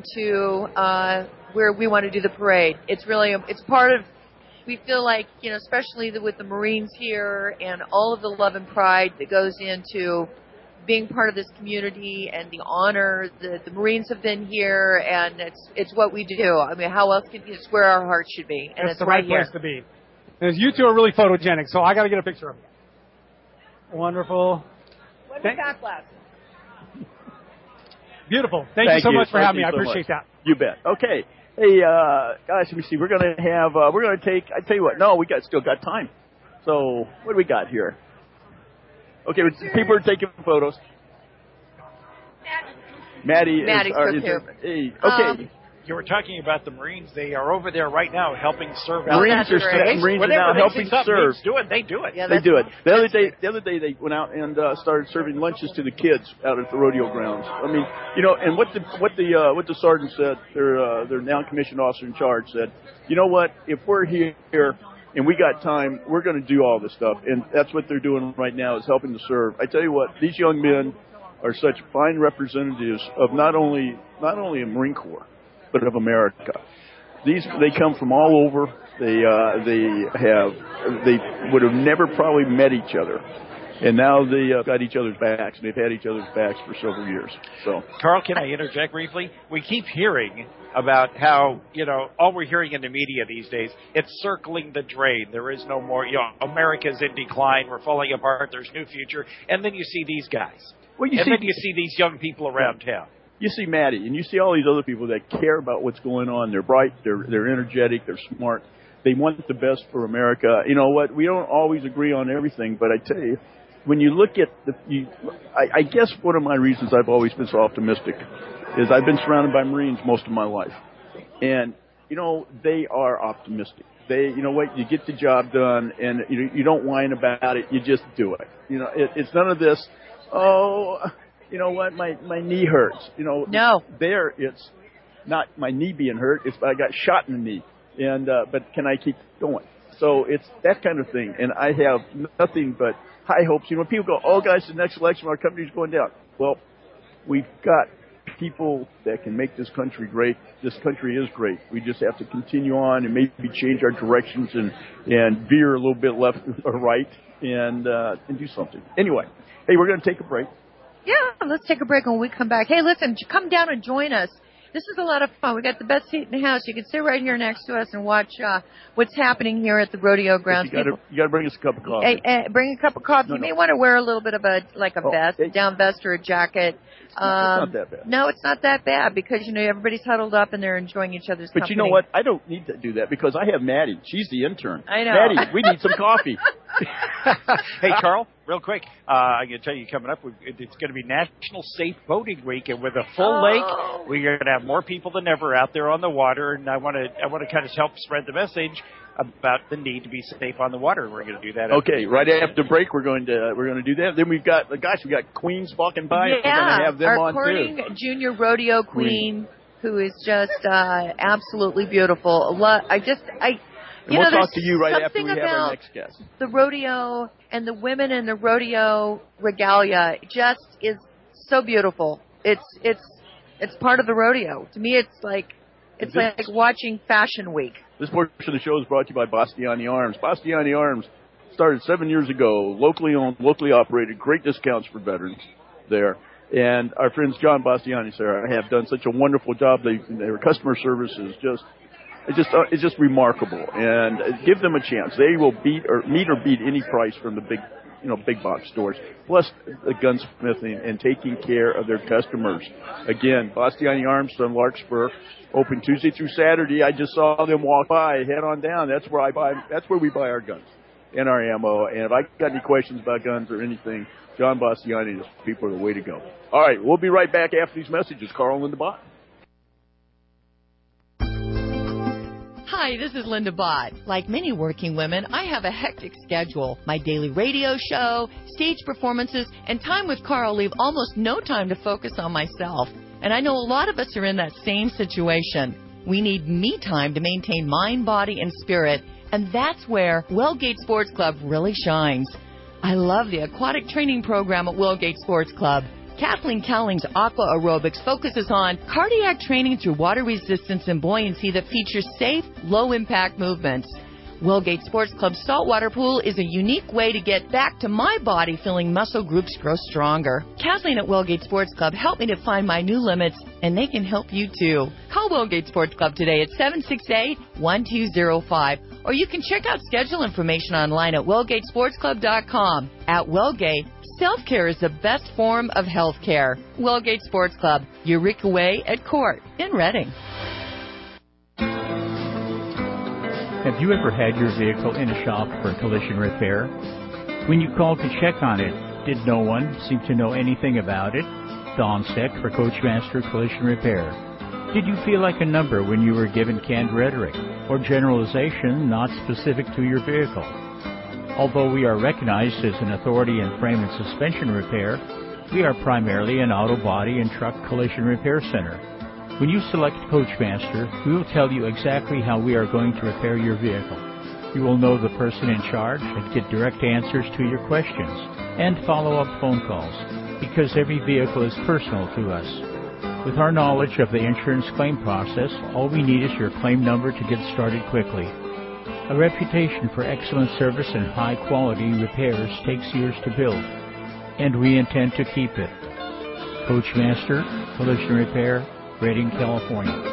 to where we want to do the parade. It's part of, we feel like, especially with the Marines here and all of the love and pride that goes into being part of this community and the honor that the Marines have been here, and it's what we do. I mean, how else it's where our heart should be, and it's the right place to be. And you two are really photogenic, so I got to get a picture of you. Wonderful. When we got glasses. Beautiful. Thank you so much for having me. I appreciate that. You bet. Okay. Hey, guys, let me see. We're going to take, I tell you what, no, we still got time. So, what do we got here? Okay, people are taking photos. Maddie's here. Hey, okay. You were talking about the Marines. They are over there right now helping serve. Marines are now helping serve. They do it. Yeah, they do it. The other day they went out and started serving lunches to the kids out at the rodeo grounds. I mean, and what the sergeant said, their now commissioned officer in charge said, you know what? If we're here and we got time, we're going to do all this stuff, and that's what they're doing right now is helping to serve. I tell you what, these young men are such fine representatives of not only a Marine Corps, but of America. They come from all over. They would have never probably met each other And now they got each other's backs, and they've had each other's backs for several years. So, Carl, can I interject briefly? We keep hearing about how, all we're hearing in the media these days, it's circling the drain. There is no more, America's in decline. We're falling apart. There's no future. And then you see these guys. Then you see these young people around town. You see Maddie, and you see all these other people that care about what's going on. They're bright. They're energetic. They're smart. They want the best for America. You know what? We don't always agree on everything, but I tell you, when you look at I guess one of my reasons I've always been so optimistic is I've been surrounded by Marines most of my life. And, they are optimistic. You know what? You get the job done, and you don't whine about it. You just do it. It's none of this, you know what? My knee hurts. No. There, it's not my knee being hurt. It's I got shot in the knee. And but can I keep going? So it's that kind of thing. And I have nothing but high hopes. When people go, oh, guys, the next election, our country's going down. Well, we've got people that can make this country great. This country is great. We just have to continue on and maybe change our directions and veer a little bit left or right and do something. Anyway, hey, we're going to take a break. Yeah, let's take a break. When we come back, hey, listen, come down and join us. This is a lot of fun. We got the best seat in the house. You can sit right here next to us and watch what's happening here at the rodeo grounds. You got to bring us a cup of coffee. Hey, bring a cup of coffee. You may want to wear a little bit of a vest, a down vest or a jacket. It's not that bad. No, it's not that bad because everybody's huddled up and they're enjoying each other's company. But you know what? I don't need to do that because I have Maddie. She's the intern. I know. Maddie, we need some coffee. Hey, Carl, real quick, I'm going to tell you coming up, it's going to be National Safe Boating Week, and with a full lake, we're going to have more people than ever out there on the water, and I want to kind of help spread the message about the need to be safe on the water. We're going to do that. Okay, right after break, we're going to do that. Then we got Queens walking by. Yeah, we're going to have them our on Corning too. Junior Rodeo Queen, who is just absolutely beautiful. And we'll talk to you right after we have our next guest. The rodeo and the women in the rodeo regalia just is so beautiful. It's part of the rodeo. To me, it's like watching Fashion Week. This portion of the show is brought to you by Bastiani Arms. Bastiani Arms started 7 years ago, locally owned, locally operated, great discounts for veterans there. And our friends John Bastiani, Sarah, have done such a wonderful job. Their customer service is it's just remarkable. And give them a chance. They will meet or beat any price from the big box stores. Plus the gunsmithing and taking care of their customers. Again, Bastiani Arms on Larkspur, open Tuesday through Saturday. I just saw them walk by. Head on down. That's where we buy our guns and our ammo. And if I got any questions about guns or anything, John Bastiani and his people are the way to go. All right, we'll be right back after these messages. Carl and Linda Bott. Hi, this is Linda Bott. Like many working women, I have a hectic schedule. My daily radio show, stage performances, and time with Carl leave almost no time to focus on myself. And I know a lot of us are in that same situation. We need me time to maintain mind, body, and spirit, and that's where Wellgate Sports Club really shines. I love the aquatic training program at Wellgate Sports Club. Kathleen Cowling's Aqua Aerobics focuses on cardiac training through water resistance and buoyancy that features safe, low-impact movements. Wellgate Sports Club's saltwater pool is a unique way to get back to my body feeling muscle groups grow stronger. Kathleen at Wellgate Sports Club helped me to find my new limits, and they can help you too. Call Wellgate Sports Club today at 768-1205, or you can check out schedule information online at wellgatesportsclub.com. At Wellgate, self-care is the best form of health care. Wellgate Sports Club, Eureka Way at Court in Reading. Have you ever had your vehicle in a shop for collision repair? When you called to check on it, did no one seem to know anything about it? Don Steck for Coachmaster Collision Repair. Did you feel like a number when you were given canned rhetoric or generalization not specific to your vehicle? Although we are recognized as an authority in frame and suspension repair, we are primarily an auto body and truck collision repair center. When you select Coachmaster, we will tell you exactly how we are going to repair your vehicle. You will know the person in charge and get direct answers to your questions and follow-up phone calls, because every vehicle is personal to us. With our knowledge of the insurance claim process, all we need is your claim number to get started quickly. A reputation for excellent service and high-quality repairs takes years to build, and we intend to keep it. Coachmaster Collision Repair, Redding, California.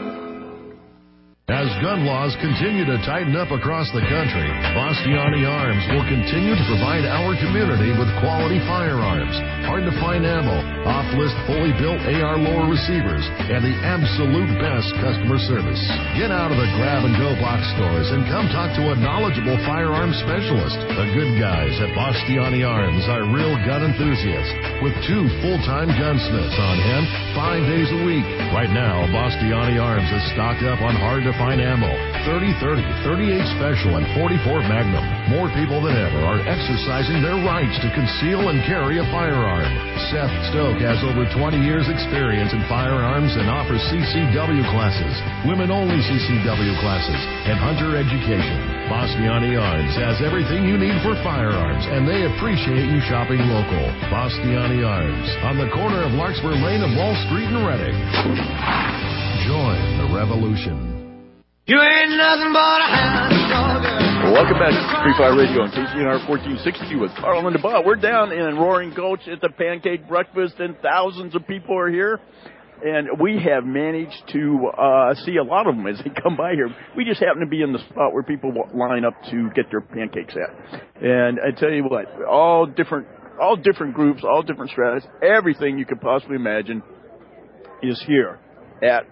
As gun laws continue to tighten up across the country, Bastiani Arms will continue to provide our community with quality firearms, hard-to-find ammo, off-list fully built AR lower receivers, and the absolute best customer service. Get out of the grab-and-go box stores and come talk to a knowledgeable firearms specialist. The good guys at Bastiani Arms are real gun enthusiasts with 2 full-time gunsmiths on hand 5 days a week. Right now, Bastiani Arms is stocked up on hard-to-find ammo, 30-30, 38 Special, and 44 Magnum. More people than ever are exercising their rights to conceal and carry a firearm. Seth Stoke has over 20 years experience in firearms and offers CCW classes, women-only CCW classes, and hunter education. Bastiani Arms has everything you need for firearms, and they appreciate you shopping local. Bastiani Arms, on the corner of Larkspur Lane and Wall Street in Redding. Join the revolution. You ain't nothing but a hound dog. Welcome back to Free Fire Radio on KCNR 1460 with Carl and Bob. We're down in Roaring Gulch at the Pancake Breakfast, and thousands of people are here. And we have managed to see a lot of them as they come by here. We just happen to be in the spot where people line up to get their pancakes at. And I tell you what, all different groups, all different strategies, everything you could possibly imagine is here at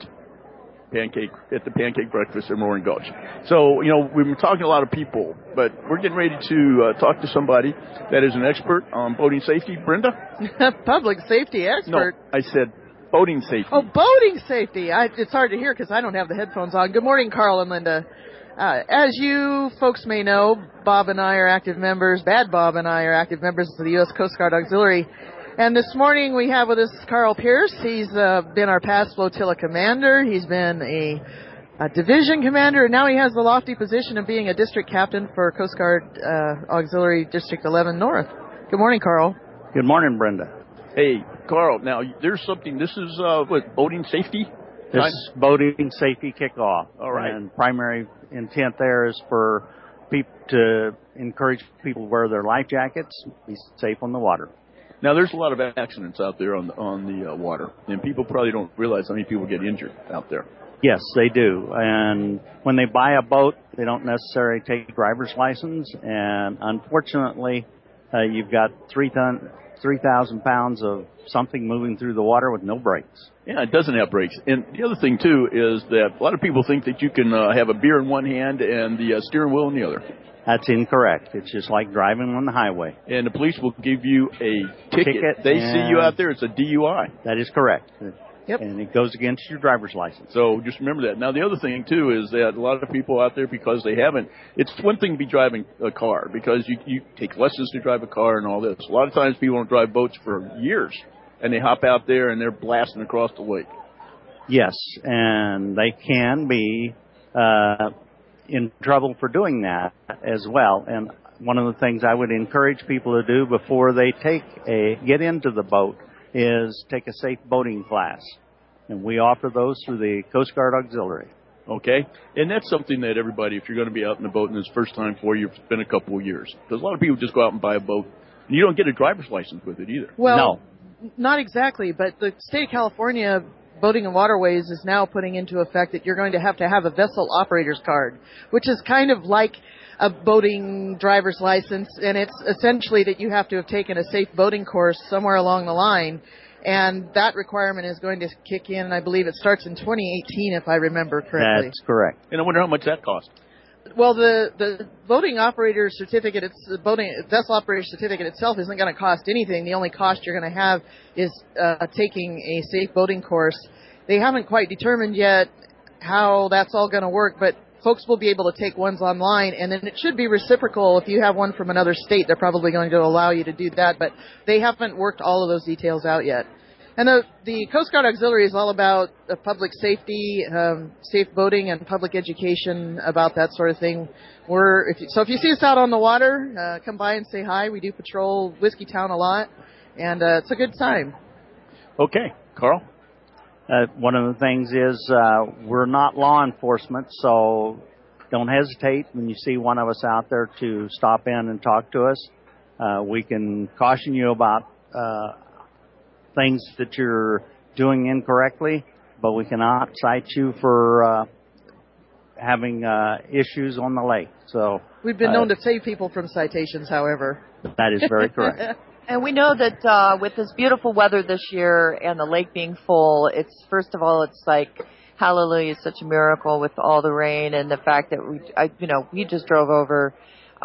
the Pancake Breakfast in Roaring Gulch. So, we've been talking to a lot of people, but we're getting ready to talk to somebody that is an expert on boating safety. Brenda? Public safety expert? No, I said boating safety. Oh, boating safety. It's hard to hear because I don't have the headphones on. Good morning, Carl and Linda. As you folks may know, Bob and I are active members, Bad Bob and I are active members of the U.S. Coast Guard Auxiliary. And this morning we have with us Carl Pierce. He's been our past flotilla commander. He's been a division commander, and now he has the lofty position of being a district captain for Coast Guard Auxiliary District 11 North. Good morning, Carl. Good morning, Brenda. Hey, Carl, now there's something, this is boating safety? This is boating safety kickoff. All right. And primary intent there is for people to encourage people to wear their life jackets, be safe on the water. Now, there's a lot of accidents out there on the water, and people probably don't realize how many people get injured out there. Yes, they do. And when they buy a boat, they don't necessarily take a driver's license. And unfortunately, you've got 3,000 pounds of something moving through the water with no brakes. Yeah, it doesn't have brakes. And the other thing, too, is that a lot of people think that you can have a beer in one hand and the steering wheel in the other. That's incorrect. It's just like driving on the highway. And the police will give you a ticket. They see you out there, it's a DUI. That is correct. Yep. And it goes against your driver's license. So just remember that. Now, the other thing, too, is that a lot of people out there, because they haven't, it's one thing to be driving a car, because you take lessons to drive a car and all this. A lot of times people don't drive boats for years, and they hop out there and they're blasting across the lake. Yes, and they can be in trouble for doing that as well. And one of the things I would encourage people to do before they get into the boat is take a safe boating class. And we offer those through the Coast Guard Auxiliary. Okay. And that's something that everybody, if you're going to be out in the boat and it's first time for you, it's been a couple of years. Because a lot of people just go out and buy a boat, and you don't get a driver's license with it either. Well, not exactly, but the state of California Boating and Waterways is now putting into effect that you're going to have a vessel operator's card, which is kind of like a boating driver's license, and it's essentially that you have to have taken a safe boating course somewhere along the line, and that requirement is going to kick in, and I believe it starts in 2018, if I remember correctly. That's correct. And I wonder how much that costs. Well, the boating operator certificate, vessel operator certificate itself isn't going to cost anything. The only cost you're going to have is taking a safe boating course. They haven't quite determined yet how that's all going to work, but folks will be able to take ones online, and then it should be reciprocal. If you have one from another state, they're probably going to allow you to do that, but they haven't worked all of those details out yet. And the Coast Guard Auxiliary is all about public safety, safe boating, and public education about that sort of thing. If you see us out on the water, come by and say hi. We do patrol Whiskey Town a lot, and it's a good time. Okay. Carl? One of the things is we're not law enforcement, so don't hesitate when you see one of us out there to stop in and talk to us. We can caution you about things that you're doing incorrectly, but we cannot cite you for having issues on the lake. So we've been known to save people from citations, however. That is very correct. And we know that with this beautiful weather this year and the lake being full, it's first of all, it's like hallelujah, such a miracle with all the rain and the fact that we just drove over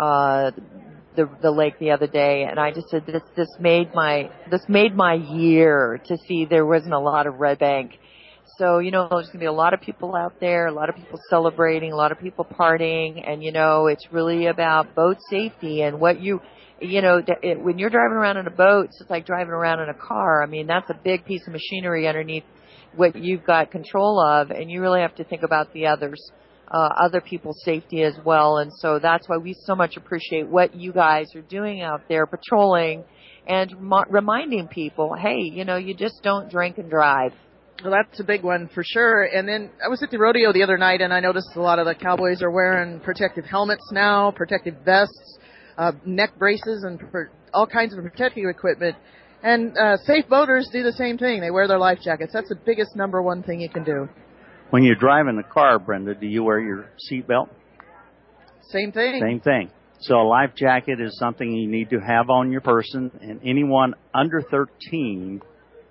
the lake the other day, and I just said this made my year to see there wasn't a lot of red bank. So, there's going to be a lot of people out there, a lot of people celebrating, a lot of people partying, and, it's really about boat safety and what when you're driving around in a boat, it's just like driving around in a car. I mean, that's a big piece of machinery underneath what you've got control of, and you really have to think about the other people's safety as well. And so that's why we so much appreciate what you guys are doing out there, patrolling and reminding people, hey, you just don't drink and drive. Well, that's a big one for sure. And then I was at the rodeo the other night, and I noticed a lot of the cowboys are wearing protective helmets now, protective vests, neck braces, and all kinds of protective equipment. And safe boaters do the same thing. They wear their life jackets. That's the biggest number one thing you can do. When you're driving a car, Brenda, do you wear your seatbelt? Same thing. Same thing. So a life jacket is something you need to have on your person, and anyone under 13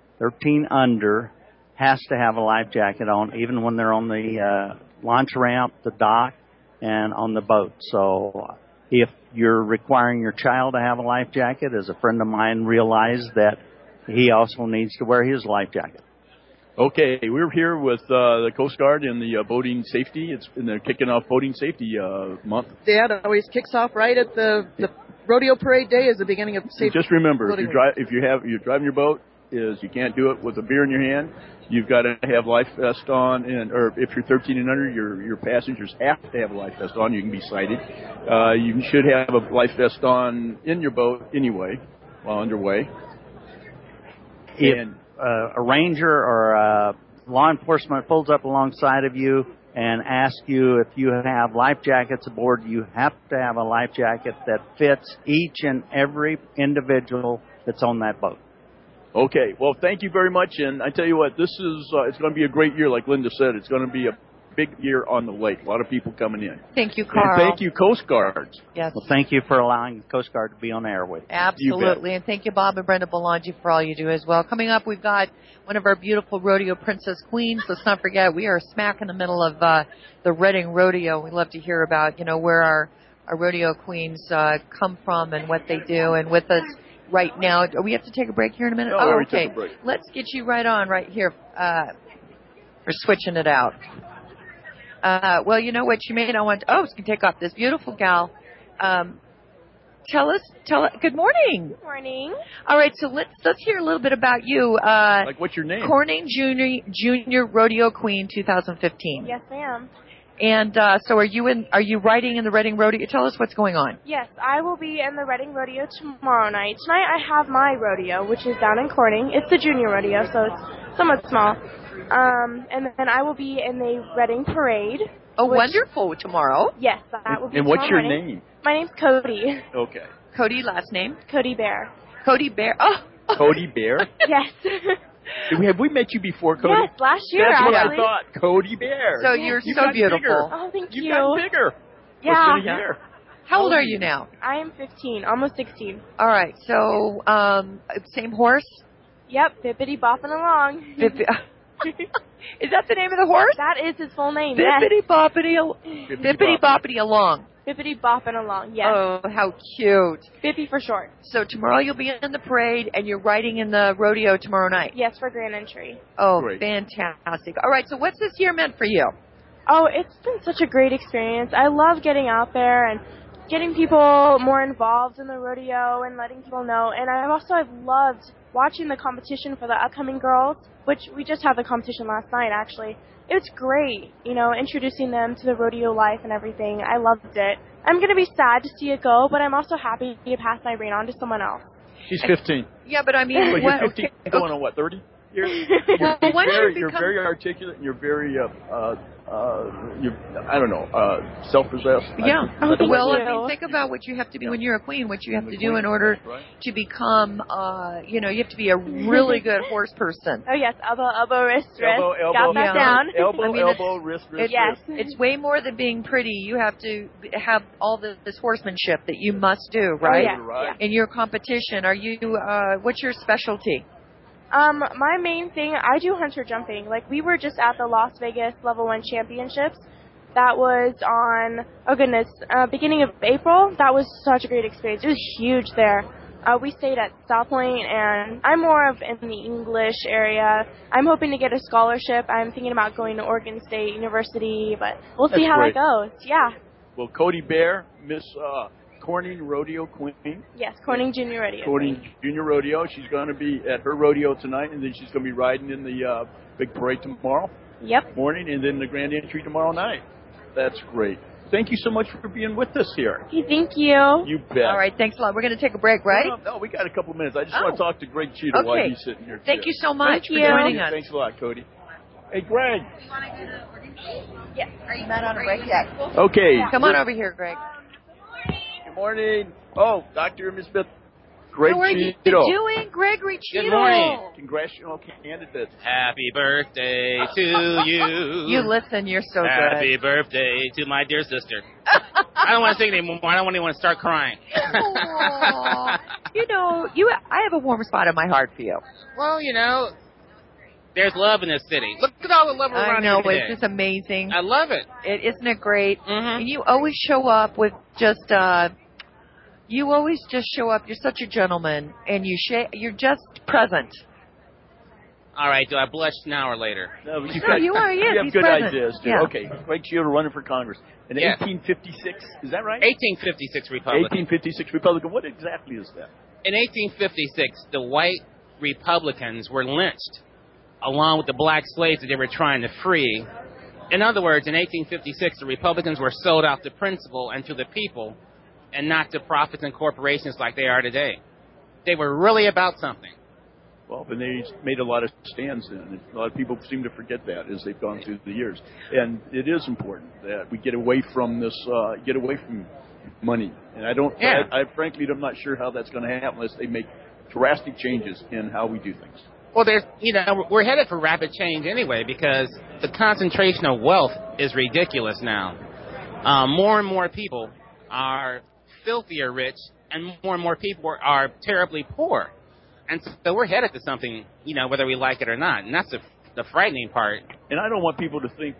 under, has to have a life jacket on, even when they're on the launch ramp, the dock, and on the boat. So if you're requiring your child to have a life jacket, as a friend of mine realized that he also needs to wear his life jacket. Okay, we're here with the Coast Guard and the boating safety. They're kicking off boating safety month. Yeah, it always kicks off right at the rodeo parade day is the beginning of safety. Just remember, if you're driving your boat, you can't do it with a beer in your hand. You've got to have life vest on, or if you're 13 and under, your passengers have to have a life vest on. You can be cited. You should have a life vest on in your boat anyway while underway. If a ranger or law enforcement pulls up alongside of you and asks you if you have life jackets aboard, you have to have a life jacket that fits each and every individual that's on that boat. Okay, well, thank you very much, and I tell you what, this is it's going to be a great year, like Linda said. It's going to be a big year on the lake. A lot of people coming in. Thank you, Carl. And thank you, Coast Guard. Yes. Well, thank you for allowing the Coast Guard to be on air with you. Absolutely, and thank you, Bob and Brenda Belangi, for all you do as well. Coming up, we've got one of our beautiful rodeo princess queens. Let's not forget, we are smack in the middle of the Reading Rodeo. We love to hear about, where our rodeo queens come from and what they do, and with us right now. Do we have to take a break here in a minute? No, okay. Let's get you right on right here. We're switching it out. Well, you know what? You may not want to. It's going to take off this beautiful gal. Tell us. Good morning. Good morning. All right. So let's hear a little bit about you. Like, what's your name? Corning Junior Rodeo Queen 2015. Yes, ma'am. And so are you riding in the Reading Rodeo? Tell us what's going on. Yes, I will be in the Reading Rodeo tomorrow night. Tonight I have my rodeo, which is down in Corning. It's the junior rodeo, so it's somewhat small. And then I will be in the Reading Parade. Oh, wonderful. Tomorrow? Yes, that will be And what's your morning. name? My name's Cody. Okay. Cody, last name? Cody Bear. Cody Bear. Oh. Cody Bear? Yes. Have we met you before, Cody? Yes, last year, That's actually. what I thought. Cody Bear. So you're so beautiful. Bigger. Oh, thank you. You've gotten bigger. Yeah. Within a year. How old are you now? I am 15, almost 16. All right. So, same horse? Yep, bippity bopping along. Is that the name of the horse? That is his full name. Bippity boppity along. Bippity bopping along. Yes. Oh, how cute. Bippy for short. So tomorrow you'll be in the parade, and you're riding in the rodeo tomorrow night. Yes, for grand entry. Oh, great. Fantastic. All right. So what's this year meant for you? Oh, it's been such a great experience. I love getting out there and getting people more involved in the rodeo and letting people know. And I've loved watching the competition for the upcoming girls, which we just had the competition last night, actually. It was great, introducing them to the rodeo life and everything. I loved it. I'm going to be sad to see it go, but I'm also happy to pass my reign on to someone else. She's 15. Yeah, but I mean... But you're 15 going on what, 30? You're very articulate, and you're very self-possessed. Yeah. Well, I mean, think about what you have to be when you're a queen. What you have to do in order to become, you have to be a really good horse person. Oh yes, elbow, wrist. Elbow, Got that down. Elbow, wrist. Yes. It's way more than being pretty. You have to have all this horsemanship that you must do, right? Yeah. In your competition, what's your specialty? My main thing, I do hunter jumping. Like, we were just at the Las Vegas Level 1 Championships. That was on, beginning of April. That was such a great experience. It was huge there. We stayed at South Point, and I'm more of in the English area. I'm hoping to get a scholarship. I'm thinking about going to Oregon State University, but we'll see how that goes. Yeah. Well, Cody Bear, Miss Corning Rodeo Queen. Yes, Corning Junior Rodeo. Corning Junior Rodeo. She's going to be at her rodeo tonight, and then she's going to be riding in the big parade tomorrow. Morning, and then the grand entry tomorrow night. That's great. Thank you so much for being with us here. Okay, thank you. You bet. All right, thanks a lot. We're going to take a break, right? No, we got a couple minutes. I just want to talk to Greg Cheadle while he's sitting here. Thank you so much for joining us. Thanks a lot, Cody. Hey, Greg. Yes. Are you not on a break yet? Okay. Come on over here, Greg. Good morning. Oh, Dr. and Ms. Smith. Greg How are you Cheadle. doing, Gregory Cheadle? Good morning. Congressional candidates. Happy birthday to you. You listen, you're so Happy good. birthday to my dear sister. I don't want to sing anymore. I don't even want to start crying. Aww. I have a warm spot in my heart for you. Well, there's love in this city. Look at all the love around here today. It's just amazing. I love it. Isn't it great? Mm-hmm. And you always show up with just, you always just show up. You're such a gentleman, and you're just present. All right, do I blush now or later? No, you are, yes. You have good present. ideas, too. Yeah. Okay, Greg Cheadle running for Congress. In 1856, is that right? 1856 Republican. 1856 Republican. What exactly is that? In 1856, the white Republicans were lynched, along with the black slaves that they were trying to free. In other words, in 1856, the Republicans were sold out to principle and to the people, and not to profits and corporations like they are today. They were really about something. Well, then they made a lot of stands then. A lot of people seem to forget that as they've gone through the years. And it is important that we get away from this, get away from money. And I frankly, I'm not sure how that's going to happen unless they make drastic changes in how we do things. Well, we're headed for rapid change anyway, because the concentration of wealth is ridiculous now. More and more people are filthier rich, and more people are terribly poor. And so we're headed to something, whether we like it or not. And that's the frightening part. And I don't want people to think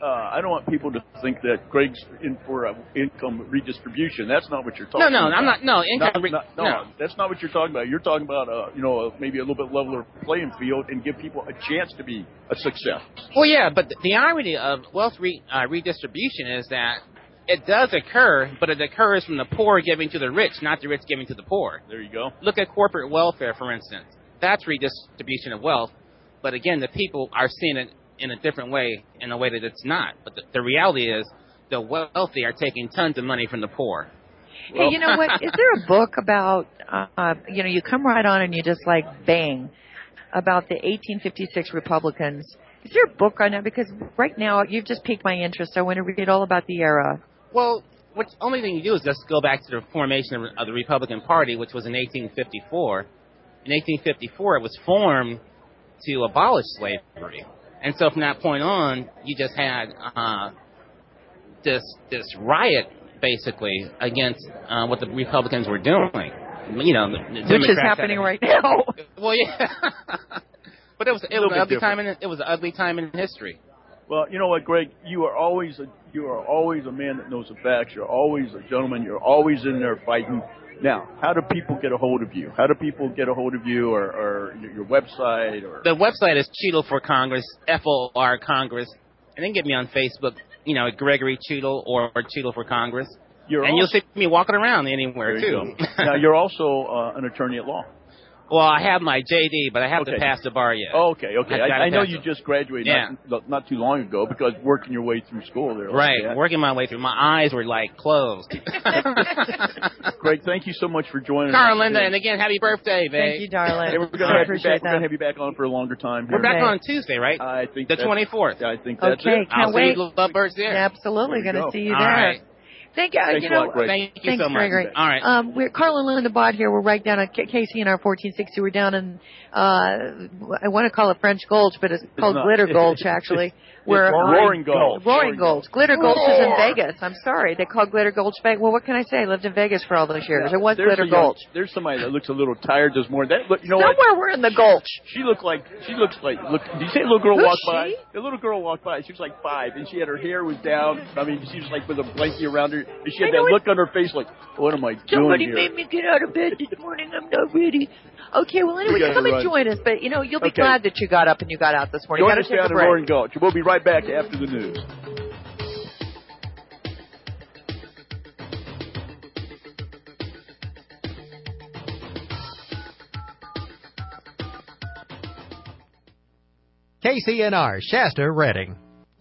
that Greg's in for income redistribution. That's not what you're talking about. No, I'm not. No, income. No, that's not what you're talking about. You're talking about, maybe a little bit leveler playing field and give people a chance to be a success. Well, yeah, but the irony of wealth redistribution is that it does occur, but it occurs from the poor giving to the rich, not the rich giving to the poor. There you go. Look at corporate welfare, for instance. That's redistribution of wealth. But again, the people are seeing it in a different way, in a way that it's not. But the reality is the wealthy are taking tons of money from the poor. Hey, you know what? Is there a book about, you come right on and you just bang, about the 1856 Republicans? Is there a book on that? Because right now you've just piqued my interest. I want to read all about the era. Well, the only thing you do is just go back to the formation of the Republican Party, which was in 1854. In 1854, it was formed to abolish slavery. And so from that point on, you just had this riot, basically, against what the Republicans were doing. Which is happening right now. Well, yeah. But it was an ugly time. It was an ugly time in history. Well, you know what, Greg? You are always a man that knows the facts. You're always a gentleman. You're always in there fighting. Now, how do people get a hold of you? How do people get a hold of you, or your website? Or the website is Cheadle for Congress, FOR Congress, and then get me on Facebook. Gregory Cheadle or Cheadle for Congress. You'll see me walking around anywhere too. Now, you're also an attorney at law. Well, I have my JD, but I haven't passed the bar yet. Oh, okay. I know pass you it. just graduated Yeah. not too long ago because working your way through school there. Right, Yeah. working my way through. My eyes were like closed. Greg, thank you so much for joining Carl us. and Linda, and again, happy birthday, babe. Thank you, darling. Hey, we're going to have you back on for a longer time. We're back on Tuesday, right? I think the 24th. I think that's Okay, it. can't wait. See you lovebirds there. Absolutely, There we going to go. see you All there. right. Thank you. Thanks you a know, lot, Greg. Thank you thanks, so much. Gregory. All right. We're Carl and Linda Bod here. We're right down at Casey and our 1460. We're down in, I want to call it French Gulch, but it's called not. Glitter Gulch, actually. We're Roaring Gulch. Roaring Gulch. Glitter Gulch is in Vegas. I'm sorry. They call Glitter Gulch Vegas. Well, what can I say? I lived in Vegas for all those years. It was Glitter Gulch. There's somebody that looks a little tired this morning. You know Somewhere what? we're in the Gulch. She looks like. Look, did you say a little girl Who's walked by? she? The little girl walked by. She was like 5, and she had her hair was down. I mean, she was like with a blanket around her, and she had that look on her face like, "What am I doing Somebody here?" made me get out of bed this morning. I'm not ready. Okay, well, anyway, gotta come and run. join us. But, you'll be Okay. glad that you got up and you got out this morning. Join Gotta us take down a in break. Roaring Gulch. We'll be right back after the news. KCNR, Shasta, Redding.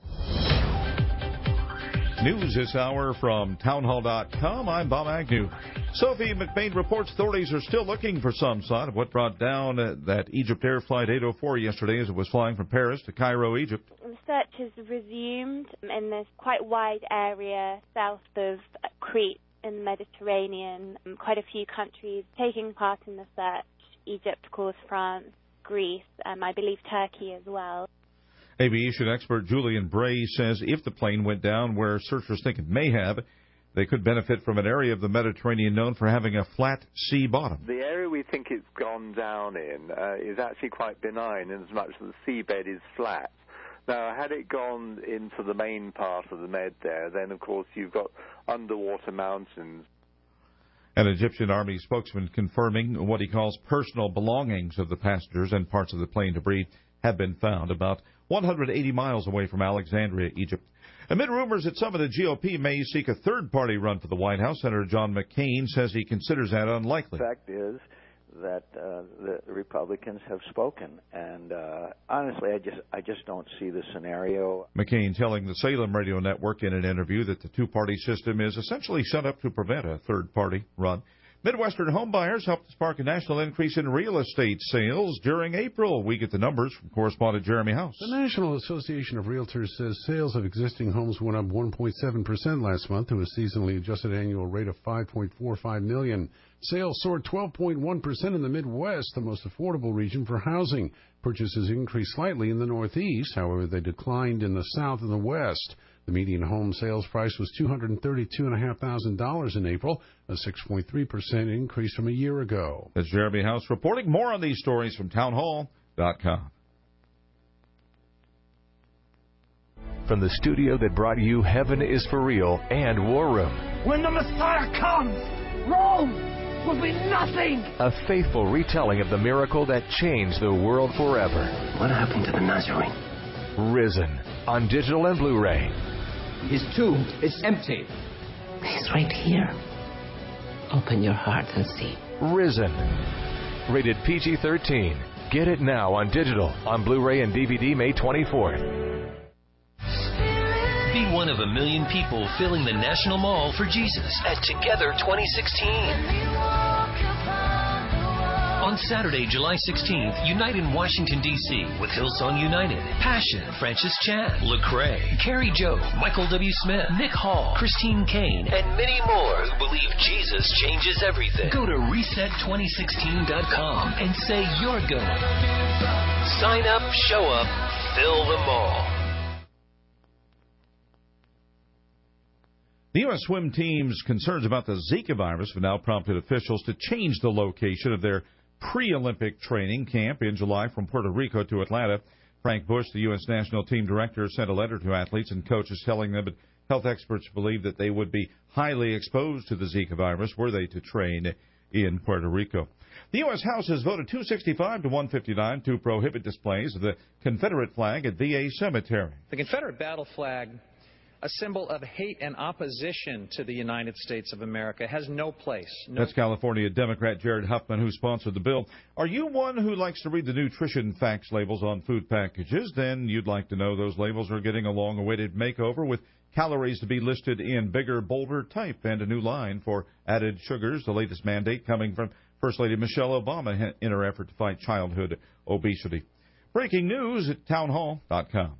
News this hour from townhall.com. I'm Bob Agnew. Sophie McBain reports authorities are still looking for some sign of what brought down that Egypt Air Flight 804 yesterday as it was flying from Paris to Cairo, Egypt. The search has resumed in this quite wide area south of Crete in the Mediterranean. Quite a few countries taking part in the search. Egypt, of course, France, Greece, I believe Turkey as well. Aviation expert Julian Bray says if the plane went down where searchers think it may have, they could benefit from an area of the Mediterranean known for having a flat sea bottom. The area we think it's gone down in is actually quite benign in as much as the seabed is flat. Now, had it gone into the main part of the Med there, then, of course, you've got underwater mountains. An Egyptian army spokesman confirming what he calls personal belongings of the passengers and parts of the plane debris have been found about 180 miles away from Alexandria, Egypt. Amid rumors that some of the GOP may seek a third-party run for the White House, Senator John McCain says he considers that unlikely. The fact is that the Republicans have spoken, and honestly, I just don't see the scenario. McCain telling the Salem Radio Network in an interview that the two-party system is essentially set up to prevent a third-party run. Midwestern homebuyers helped to spark a national increase in real estate sales during April. We get the numbers from correspondent Jeremy House. The National Association of Realtors says sales of existing homes went up 1.7% last month to a seasonally adjusted annual rate of $5.45 million. Sales soared 12.1% in the Midwest, the most affordable region for housing. Purchases increased slightly in the Northeast. However, they declined in the South and the West. The median home sales price was $232,500 in April, a 6.3% increase from a year ago. That's Jeremy House reporting. More on these stories from townhall.com. From the studio that brought you Heaven is for Real and War Room. When the Messiah comes, Rome will be nothing. A faithful retelling of the miracle that changed the world forever. What happened to the Nazarene? Risen on digital and Blu-ray. His tomb is empty. He's right here. Open your heart and see. Risen. Rated PG-13. Get it now on digital, on Blu-ray and DVD May 24th. Be one of a million people filling the National Mall for Jesus at Together 2016. On Saturday, July 16th, unite in Washington, D.C. with Hillsong United, Passion, Francis Chan, Lecrae, Carrie Joe, Michael W. Smith, Nick Hall, Christine Kane, and many more who believe Jesus changes everything. Go to reset2016.com and say you're going. Sign up, show up, fill the mall. The U.S. swim team's concerns about the Zika virus have now prompted officials to change the location of their pre-Olympic training camp in July from Puerto Rico to Atlanta. Frank Bush, the U.S. national team director, sent a letter to athletes and coaches telling them that health experts believe that they would be highly exposed to the Zika virus were they to train in Puerto Rico. The U.S. House has voted 265 to 159 to prohibit displays of the Confederate flag at VA Cemetery. The Confederate battle flag a symbol of hate and opposition to the United States of America. It has no place. That's California Democrat Jared Huffman, who sponsored the bill. Are you one who likes to read the nutrition facts labels on food packages? Then you'd like to know those labels are getting a long-awaited makeover with calories to be listed in bigger, bolder type and a new line for added sugars, the latest mandate coming from First Lady Michelle Obama in her effort to fight childhood obesity. Breaking news at townhall.com.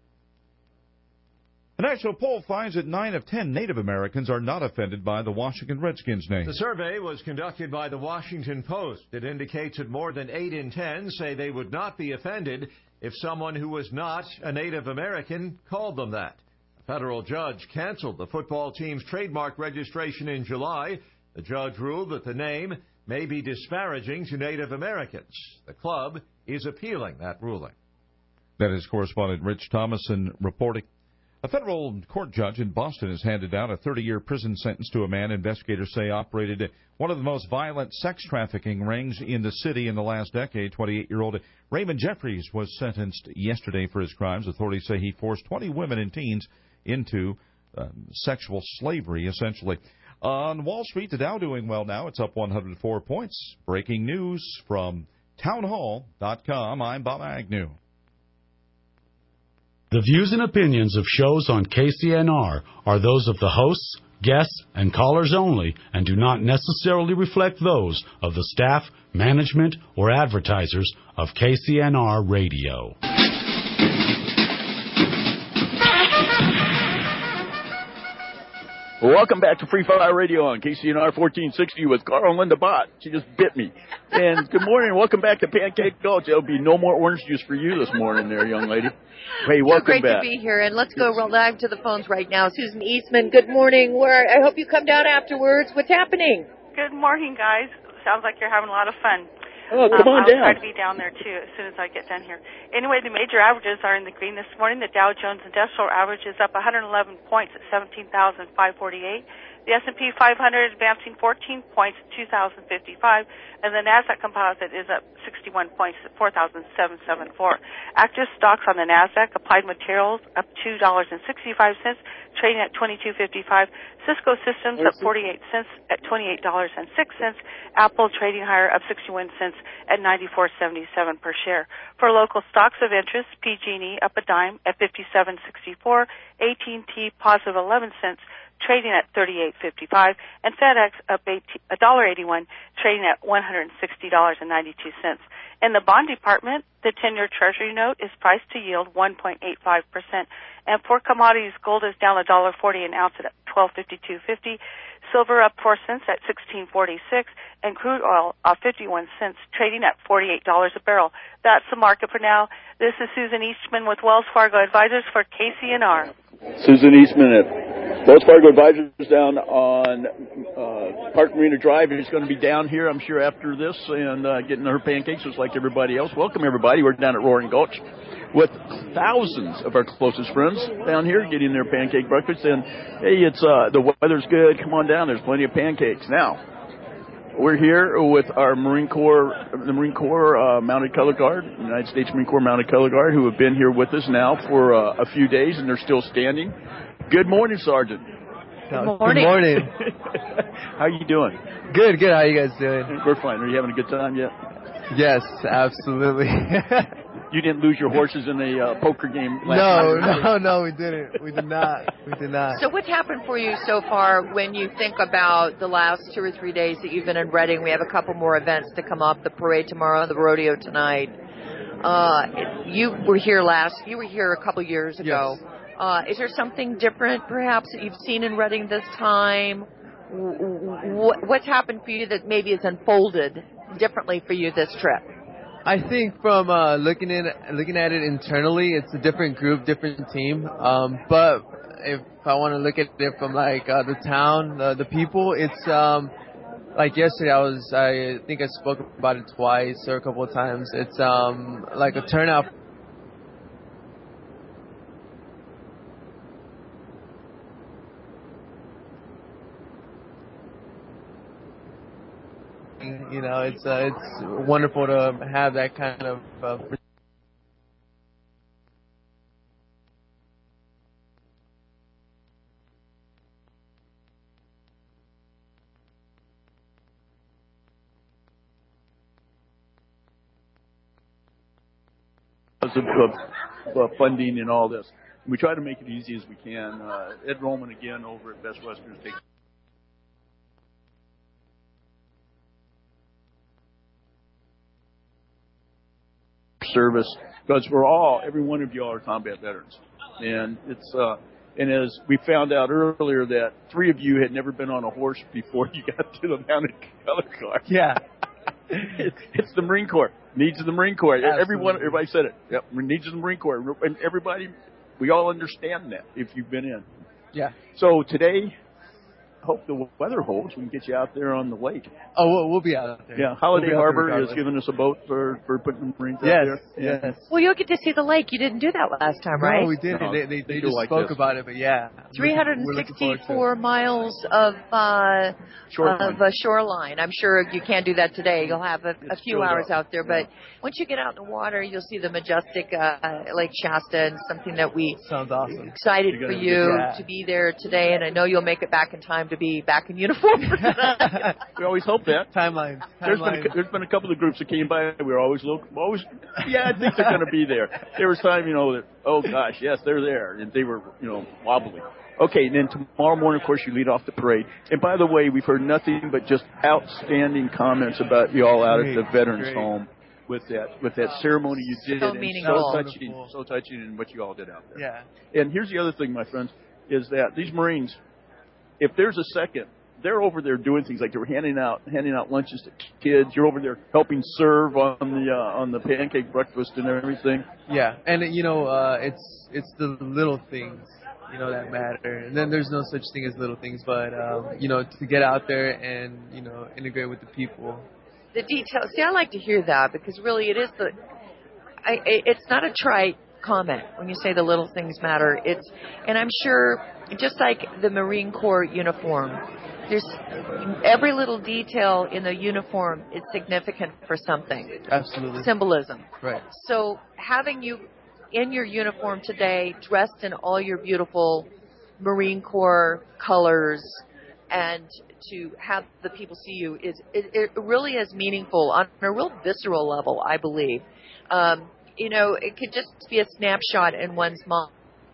A national poll finds that 9 of 10 Native Americans are not offended by the Washington Redskins name. The survey was conducted by the Washington Post. It indicates that more than 8 in 10 say they would not be offended if someone who was not a Native American called them that. A federal judge canceled the football team's trademark registration in July. The judge ruled that the name may be disparaging to Native Americans. The club is appealing that ruling. That is correspondent Rich Thomason reporting. A federal court judge in Boston has handed down a 30-year prison sentence to a man investigators say operated one of the most violent sex trafficking rings in the city in the last decade. 28-year-old Raymond Jeffries was sentenced yesterday for his crimes. Authorities say he forced 20 women and teens into sexual slavery, essentially. On Wall Street, the Dow doing well now. It's up 104 points. Breaking news from townhall.com. I'm Bob Agnew. The views and opinions of shows on KCNR are those of the hosts, guests, and callers only and do not necessarily reflect those of the staff, management, or advertisers of KCNR Radio. Welcome back to Free Fire Radio on KCNR 1460 with Carl and Linda Bott. She just bit me. And good morning. Welcome back to Pancake Gulch. There'll be no more orange juice for you this morning there, young lady. Hey, welcome great back. To be here. And let's go live to the phones right now. Susan Eastman, good morning. I hope you come down afterwards. What's happening? Good morning, guys. Sounds like you're having a lot of fun. Oh, come on down. I'll try to be down there, too, as soon as I get done here. Anyway, the major averages are in the green this morning. The Dow Jones Industrial Average is up 111 points at 17,548. The S&P 500 advancing 14 points at 2,055. And the NASDAQ Composite is up 61 points at 4,774. Active stocks on the NASDAQ, Applied Materials up $2.65, trading at $22.55. Cisco Systems up 48 cents at $28.06. Apple trading higher up 61 cents at $94.77 per share. For local stocks of interest, PG&E up a dime at $57.64. AT&T positive 11 cents, trading at $38.55, and FedEx up $1.81, trading at $160.92. In the bond department, the 10-year Treasury note is priced to yield 1.85%. And for commodities, gold is down $1.40 an ounce at $12.5250. Silver up 4 cents at $16.46, and crude oil up 51 cents, trading at $48 a barrel. That's the market for now. This is Susan Eastman with Wells Fargo Advisors for KCNR. Susan Eastman at Wells Fargo Advisors down on Park Marina Drive. She's going to be down here, I'm sure, after this and getting her pancakes just like everybody else. Welcome, everybody. We're down at Roaring Gulch with thousands of our closest friends down here getting their pancake breakfast. And, hey, it's the weather's good. Come on down. There's plenty of pancakes. Now, we're here with our Marine Corps Mounted Color Guard, United States Marine Corps Mounted Color Guard, who have been here with us now for a few days, and they're still standing. Good morning, Sergeant. Good morning. Good morning. How you doing? Good. How you guys doing? We're fine. Are you having a good time yet? Yes, absolutely. You didn't lose your horses in the poker game last night? No, we didn't. We did not. So what's happened for you so far when you think about the last 2 or 3 days that you've been in Reading? We have a couple more events to come up, the parade tomorrow, the rodeo tonight. You were here a couple years ago. Yes. Is there something different, perhaps, that you've seen in Reading this time? What's happened for you that maybe has unfolded differently for you this trip? I think from looking at it internally, it's a different group, different team. But if I want to look at it from like the town, the people, it's like yesterday. I think I spoke about it twice or a couple of times. It's like a turnout. You know, it's wonderful to have that kind of of funding and all this. We try to make it easy as we can. Ed Roman, again, over at Best Western, takes service, because every one of you all are combat veterans. And and as we found out earlier that 3 of you had never been on a horse before you got to the mounted color car. Yeah. It's the Marine Corps. Needs of the Marine Corps. Absolutely. Everybody said it. Yep. Needs of the Marine Corps. And we all understand that if you've been in. Yeah. So today, I hope the weather holds. We can get you out there on the lake. Oh, we'll be out there. Yeah, Holiday We'll Harbor has given us a boat for putting the Marines out there. Yes. Well, you'll get to see the lake. You didn't do that last time, right? No, we didn't. No, they just spoke about it, but yeah. 364 miles of shoreline. I'm sure you can't do that today. You'll have a few hours out there, but once you get out in the water, you'll see the majestic Lake Shasta, and something that we sounds awesome. Excited for you to be there today, and I know you'll make it back in time to be back in uniform. We always hope that. Timeline. There's been a couple of groups that came by. We were always I think they're going to be there. There was time, that, oh gosh, yes, they're there, and they were, wobbly. Okay, and then tomorrow morning, of course, you lead off the parade. And by the way, we've heard nothing but just outstanding comments about you all out at the Veterans Home with that ceremony you did. So meaningful. So touching in what you all did out there. Yeah. And here's the other thing, my friends, is that these Marines, if there's a second, they're over there doing things like they were handing out lunches to kids. You're over there helping serve on the pancake breakfast and everything. Yeah, and it's the little things that matter. And then there's no such thing as little things, but to get out there and integrate with the people. The details. See, I like to hear that, because really it is it's not a trite comment when you say the little things matter. And I'm sure, just like the Marine Corps uniform, there's every little detail in the uniform is significant for something. Absolutely. Symbolism. Right. So having you in your uniform today, dressed in all your beautiful Marine Corps colors, and to have the people see you, it really is meaningful on a real visceral level, I believe. It could just be a snapshot in one's mind.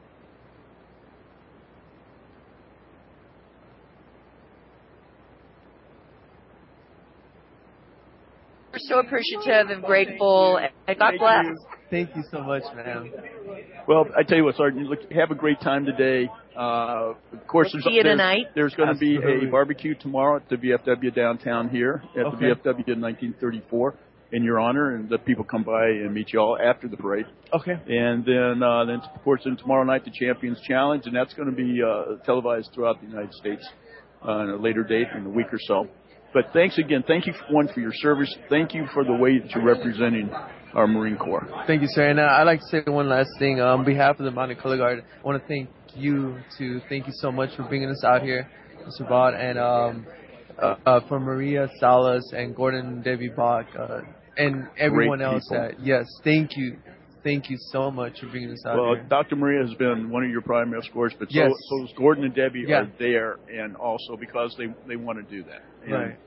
We're so appreciative and grateful, and God bless. Thank you so much, ma'am. Well, I tell you what, Sergeant, have a great time today. Of course, there's going to be a barbecue tomorrow at the VFW downtown here at the VFW in 1934 in your honor, and the people come by and meet you all after the parade. Okay. And then of course, tomorrow night, the Champions Challenge, and that's going to be televised throughout the United States on a later date in a week or so. But thanks again. Thank you, for your service. Thank you for the way that you're representing our Marine Corps. Thank you, sir. And I'd like to say one last thing. On behalf of the Mounted Color Guard, I want to thank you so much for bringing us out here, Mr. Bott, and for Maria Salas and Gordon Debbie Bach, and everyone else. Thank you. Thank you so much for bringing us out here. Well, Dr. Maria has been one of your prime escorts, but so is Gordon and Debbie are there, and also because they want to do that. And right.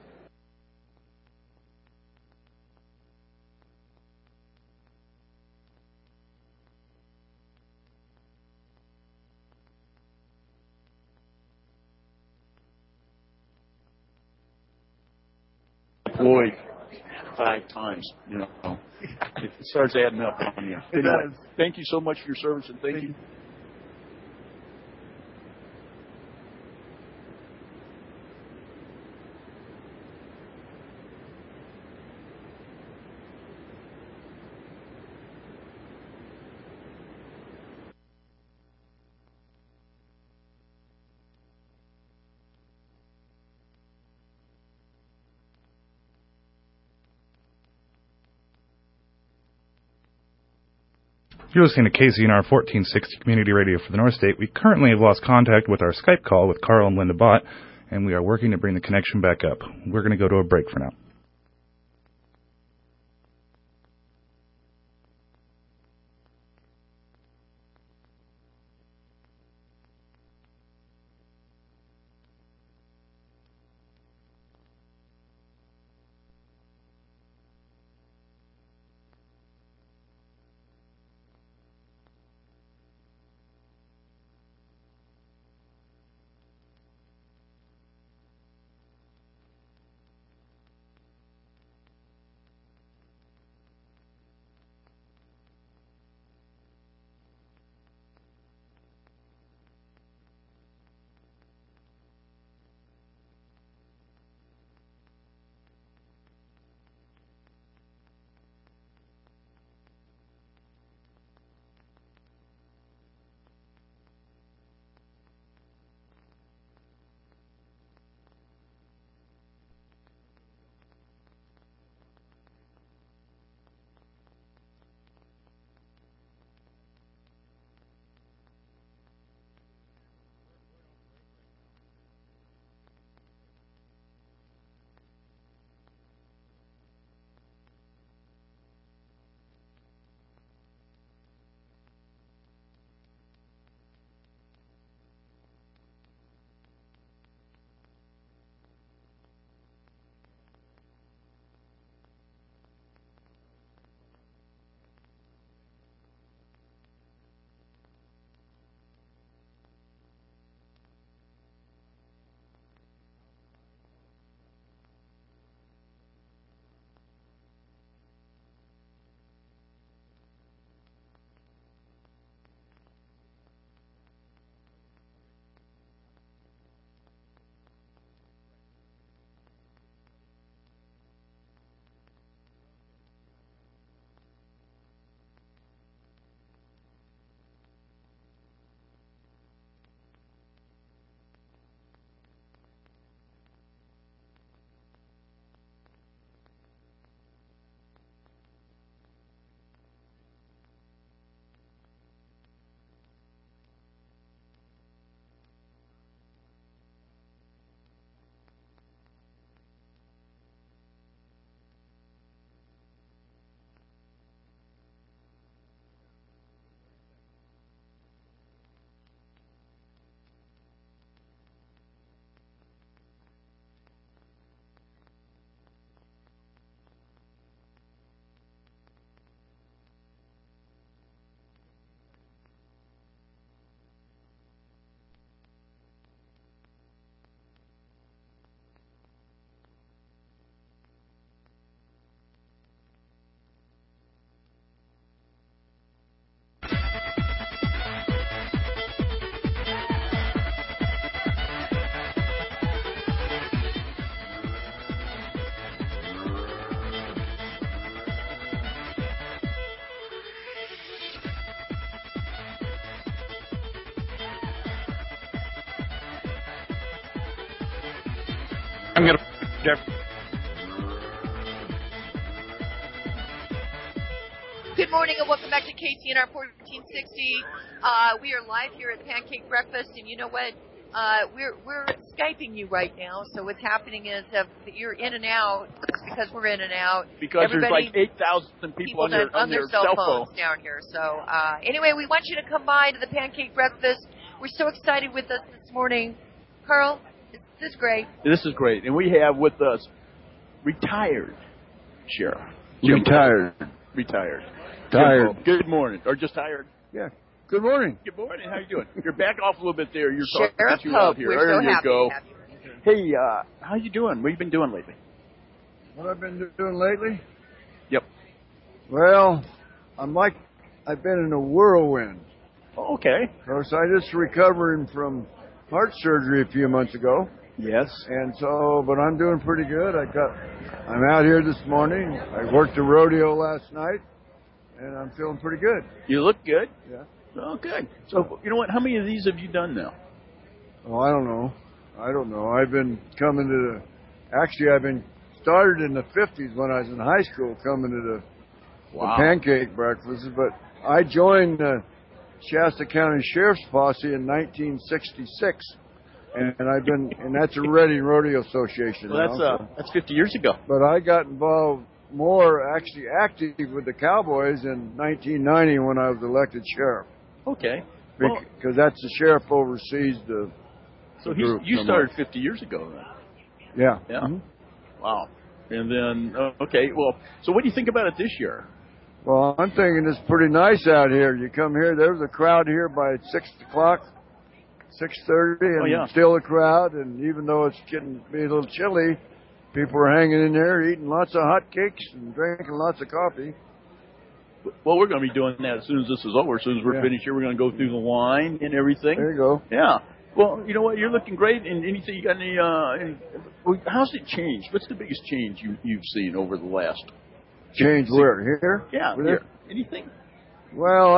Deployed 5 times, it starts adding up on you. Anyway, thank you so much for your service, and thank you. You're listening to KZNR 1460 Community Radio for the North State. We currently have lost contact with our Skype call with Carl and Linda Bott, and we are working to bring the connection back up. We're going to go to a break for now. I'm going to. Good morning and welcome back to KCNR 1460. We are live here at Pancake Breakfast, and you know what? We're Skyping you right now. So what's happening is you're in and out because we're in and out. Because there's like 8,000 people on their cell phones down here. So anyway, we want you to come by to the Pancake Breakfast. We're so excited with us this morning. Carl, this is great. This is great. And we have with us retired sheriff. Retired. Tired. Good morning. Or just tired? Yeah. Good morning. Good morning. How you doing? You're back off a little bit there. You're Sheriff talking out here. We're there so you happy go. to have you. Hey, how you doing? What have you been doing lately? What I've been doing lately? Yep. Well, I've been in a whirlwind. Oh, okay. Of course, I just recovering from heart surgery a few months ago. Yes. And so, but I'm doing pretty good. I'm out here this morning. I worked a rodeo last night, and I'm feeling pretty good. You look good. Yeah. Oh, good. So, you know what? How many of these have you done now? Oh, I don't know. I've been I've been started in the 50s when I was in high school coming to the pancake breakfasts, but I joined the Shasta County Sheriff's Posse in 1966, and that's a Reading Rodeo Association. Well, that's 50 years ago. But I got involved more actually active with the Cowboys in 1990 when I was elected sheriff. Okay. Because that's the sheriff oversees the. So you started 50 years ago, then? Yeah. Yeah. Mm-hmm. Wow. And then, okay, well, so what do you think about it this year? Well, I'm thinking it's pretty nice out here. You come here, there was a crowd here by 6 o'clock, 6:30, and still a crowd. And even though it's getting to be a little chilly, people are hanging in there, eating lots of hot cakes and drinking lots of coffee. Well, we're going to be doing that as soon as this is over. As soon as we're finished here, we're going to go through the line and everything. There you go. Yeah. Well, you know what? You're looking great. And anything you got any? How's it changed? What's the biggest change you've seen over the last? Change where? Here? Yeah. Here. Anything? Well,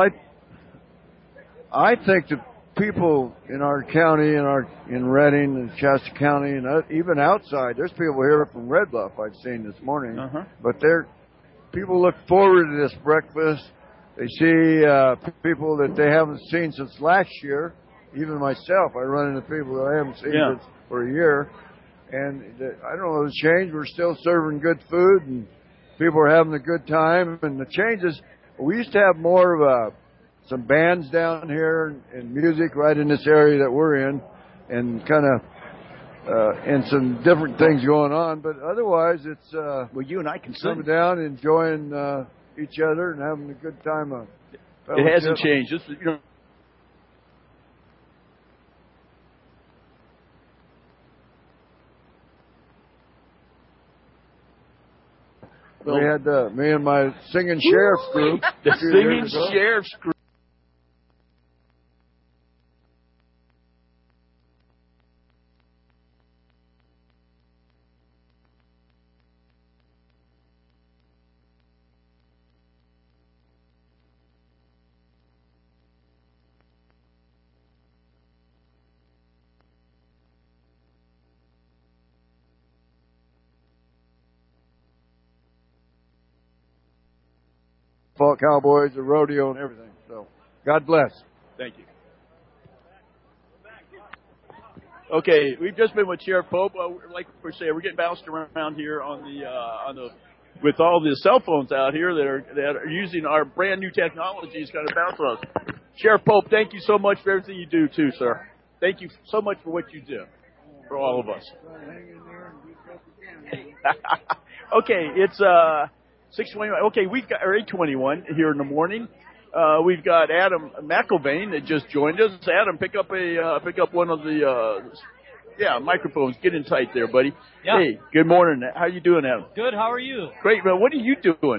I think the people in our county, in Reading and Shasta County, and even outside, there's people here from Red Bluff I've seen this morning. But people look forward to this breakfast. They see people that they haven't seen since last year. Even myself, I run into people that I haven't seen for a year. And I don't know the change. We're still serving good food, and people are having a good time. And the change is, we used to have more of some bands down here and music right in this area that we're in, and kind of and some different things going on. But otherwise, it's well, you and I can coming down, enjoying each other, and having a good time. It hasn't changed. Just, you know. We had me and my singing sheriff's group. The singing sheriff's group. Cowboys, the rodeo, and everything. So, God bless. Thank you. Okay, we've just been with Sheriff Pope. Like we're saying, we're getting bounced around here on the with all the cell phones out here that are using our brand new technologies, kind of bounce us. Sheriff Pope, thank you so much for everything you do too, sir. Thank you so much for what you do for all of us. Okay, it's 6:21. Okay, we've got 8:21 here in the morning. We've got Adam McIlvain that just joined us. Adam, pick up one of the microphones. Get in tight there, buddy. Yeah. Hey, good morning. How you doing, Adam? Good. How are you? Great, man. What are you doing here?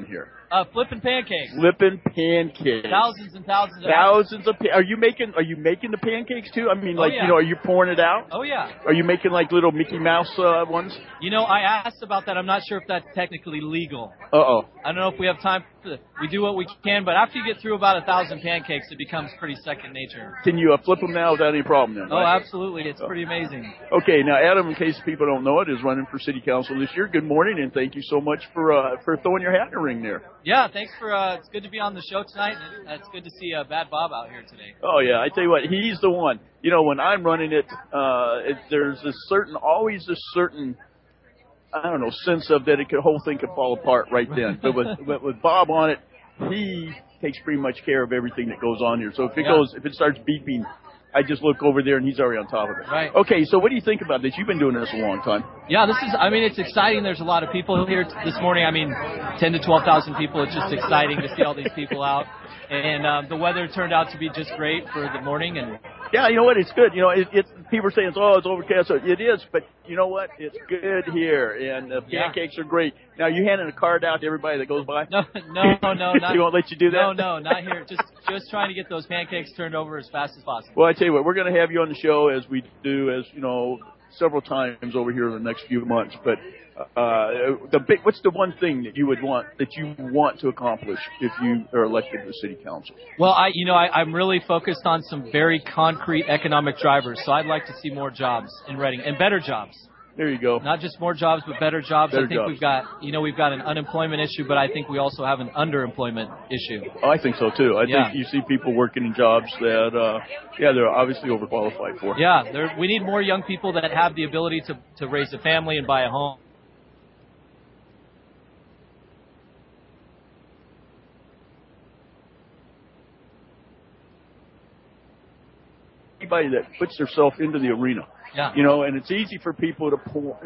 Flipping pancakes. Flipping pancakes. Thousands and thousands of Are you making the pancakes too? I mean, yeah. are you pouring it out? Oh, yeah. Are you making like little Mickey Mouse ones? I asked about that. I'm not sure if that's technically legal. Uh-oh. I don't know if we have time. We do what we can, but after you get through about 1,000 pancakes, it becomes pretty second nature. Can you flip them now without any problem then? Oh, right? absolutely. It's pretty amazing. Okay, now Adam, in case people don't know it, is running for city council this year. Good morning, and thank you so much for throwing your hat in the ring there. Yeah, thanks for. It's good to be on the show tonight. And it's good to see Bad Bob out here today. Oh yeah, I tell you what, he's the one. When I'm running it, there's always a certain, I don't know, sense of that whole thing could fall apart right then. But with Bob on it, he takes pretty much care of everything that goes on here. So if it starts beeping, I just look over there and he's already on top of it. Right. Okay, so what do you think about this? You've been doing this a long time. Yeah, it's exciting. There's a lot of people here this morning. 10 to 12,000 people. It's just exciting to see all these people out. And the weather turned out to be just great for the morning. And yeah, you know what? It's good. People are saying it's overcast. So it is, but you know what? It's good here, and the pancakes are great. Now, you handing a card out to everybody that goes by? No, not. They won't let you do that? No, not here. Just trying to get those pancakes turned over as fast as possible. Well, I tell you what, we're going to have you on the show as we do, several times over here in the next few months. But what's the one thing that you want to accomplish if you are elected to the city council? Well, I'm really focused on some very concrete economic drivers. So I'd like to see more jobs in Reading and better jobs. There you go. Not just more jobs, but better jobs. I think we've got an unemployment issue, but I think we also have an underemployment issue. Oh, I think so too. I think you see people working in jobs that, they're obviously overqualified for. Yeah, we need more young people that have the ability to raise a family and buy a home. Anybody that puts themselves into the arena. Yeah. And it's easy for people to pull.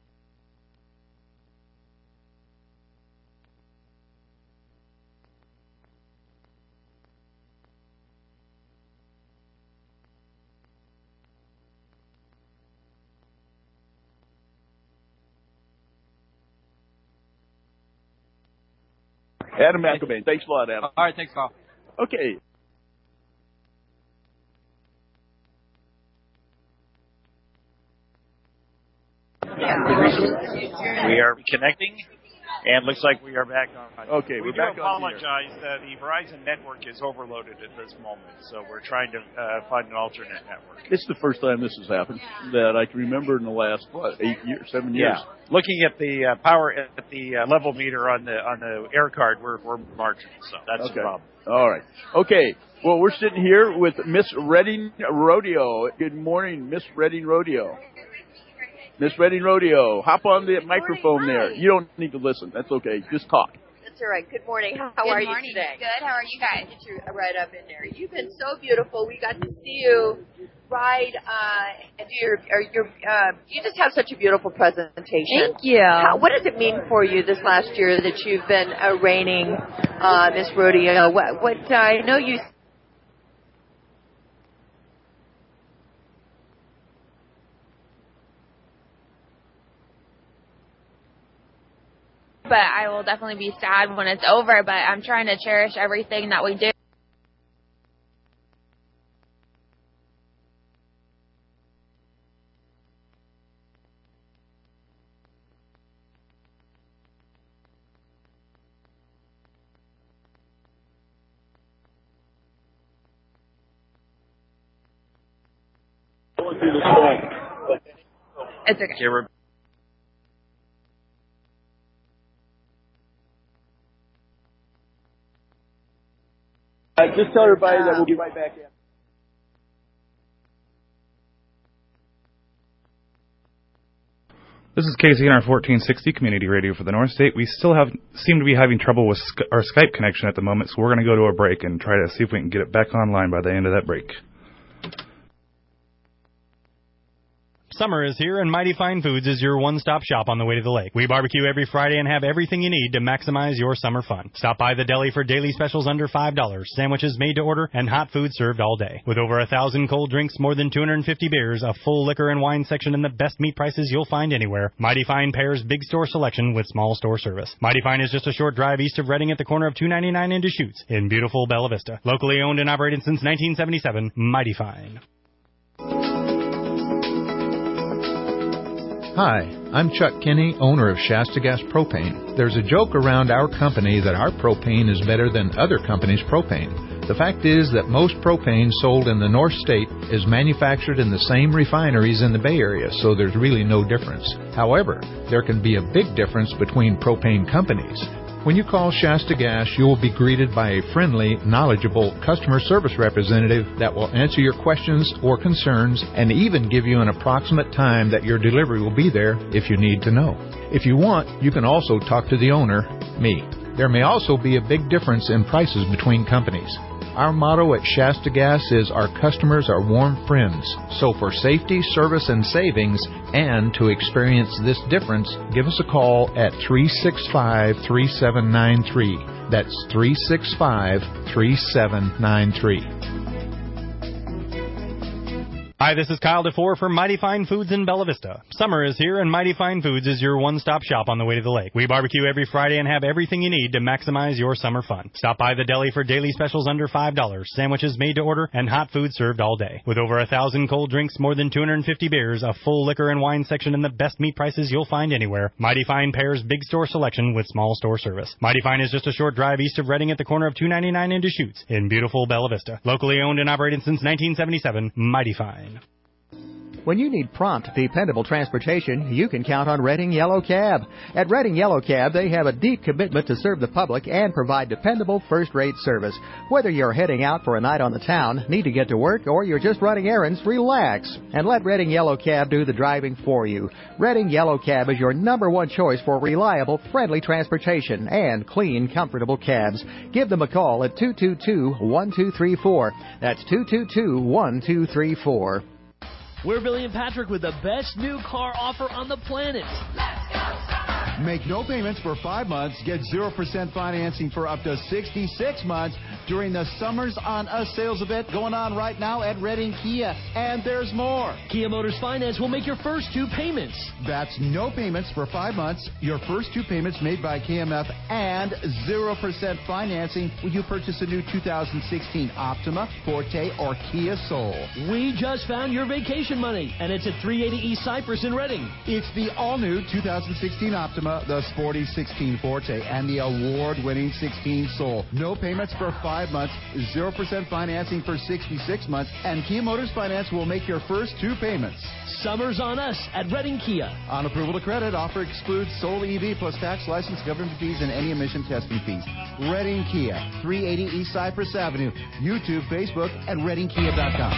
Adam McElvain. Thanks a lot, Adam. All right, thanks, Carl. Okay. We are connecting, and looks like we are back on. Okay, we we're back on. We do apologize. The Verizon network is overloaded at this moment, so we're trying to find an alternate network. It's the first time this has happened that I can remember in the last 7 years. Yeah. Looking at the power at the level meter on the air card, we're marching, so that's the problem. All right. Okay. Well, we're sitting here with Miss Reading Rodeo. Good morning, Miss Reading Rodeo. Miss Reading Rodeo, hop on the microphone there. You don't need to listen. That's okay. Just talk. That's all right. Good morning. How are you today? Good. How are you guys? Get you right up in there. You've been so beautiful. We got to see you ride and do you just have such a beautiful presentation. Thank you. What does it mean for you this last year that you've been reigning Miss Rodeo? What I know you. But I will definitely be sad when it's over, but I'm trying to cherish everything that we do. It's okay. Just tell everybody that we'll be right back in. This is KZNR 1460 Community Radio for the North State. We still seem to be having trouble with our Skype connection at the moment, so we're going to go to a break and try to see if we can get it back online by the end of that break. Summer is here, and Mighty Fine Foods is your one-stop shop on the way to the lake. We barbecue every Friday and have everything you need to maximize your summer fun. Stop by the deli for daily specials under $5, sandwiches made to order, and hot food served all day. With over 1,000 cold drinks, more than 250 beers, a full liquor and wine section, and the best meat prices you'll find anywhere, Mighty Fine pairs big store selection with small store service. Mighty Fine is just a short drive east of Reading at the corner of 299 and Deschutes in beautiful Bella Vista. Locally owned and operated since 1977, Mighty Fine. Hi, I'm Chuck Kinney, owner of Shasta Gas Propane. There's a joke around our company that our propane is better than other companies' propane. The fact is that most propane sold in the North State is manufactured in the same refineries in the Bay Area, so there's really no difference. However, there can be a big difference between propane companies. When you call Shasta Gas, you will be greeted by a friendly, knowledgeable customer service representative that will answer your questions or concerns and even give you an approximate time that your delivery will be there if you need to know. If you want, you can also talk to the owner, me. There may also be a big difference in prices between companies. Our motto at Shasta Gas is our customers are warm friends. So for safety, service, and savings, and to experience this difference, give us a call at 365-3793. That's 365-3793. Hi, this is Kyle DeFore for Mighty Fine Foods in Bella Vista. Summer is here, and Mighty Fine Foods is your one-stop shop on the way to the lake. We barbecue every Friday and have everything you need to maximize your summer fun. Stop by the deli for daily specials under $5, sandwiches made to order, and hot food served all day. With over 1,000 cold drinks, more than 250 beers, a full liquor and wine section, and the best meat prices you'll find anywhere, Mighty Fine pairs big store selection with small store service. Mighty Fine is just a short drive east of Reading at the corner of 299 and Deschutes in beautiful Bella Vista. Locally owned and operated since 1977, Mighty Fine. When you need prompt, dependable transportation, you can count on Reading Yellow Cab. At Reading Yellow Cab, they have a deep commitment to serve the public and provide dependable first-rate service. Whether you're heading out for a night on the town, need to get to work, or you're just running errands, relax and let Reading Yellow Cab do the driving for you. Reading Yellow Cab is your #1 choice for reliable, friendly transportation and clean, comfortable cabs. Give them a call at 222-1234. That's 222-1234. We're Billy and Patrick with the best new car offer on the planet. Make no payments for 5 months. Get 0% financing for up to 66 months during the Summers on Us sales event going on right now at Reading Kia. And there's more. Kia Motors Finance will make your first 2 payments. That's no payments for 5 months. Your first 2 payments made by KMF and 0% financing when you purchase a new 2016 Optima, Forte, or Kia Soul. We just found your vacation money, and it's at 380 East Cypress in Reading. It's the all-new 2016 Optima, the sporty 16 Forte, and the award-winning 16 Soul. No payments for 5 months, 0% financing for 66 months, and Kia Motors Finance will make your first 2 payments. Summer's on us at Reading Kia. On approval to credit, offer excludes Soul EV plus tax, license, government fees, and any emission testing fees. Reading Kia, 380 East Cypress Avenue, YouTube, Facebook, and ReadingKia.com.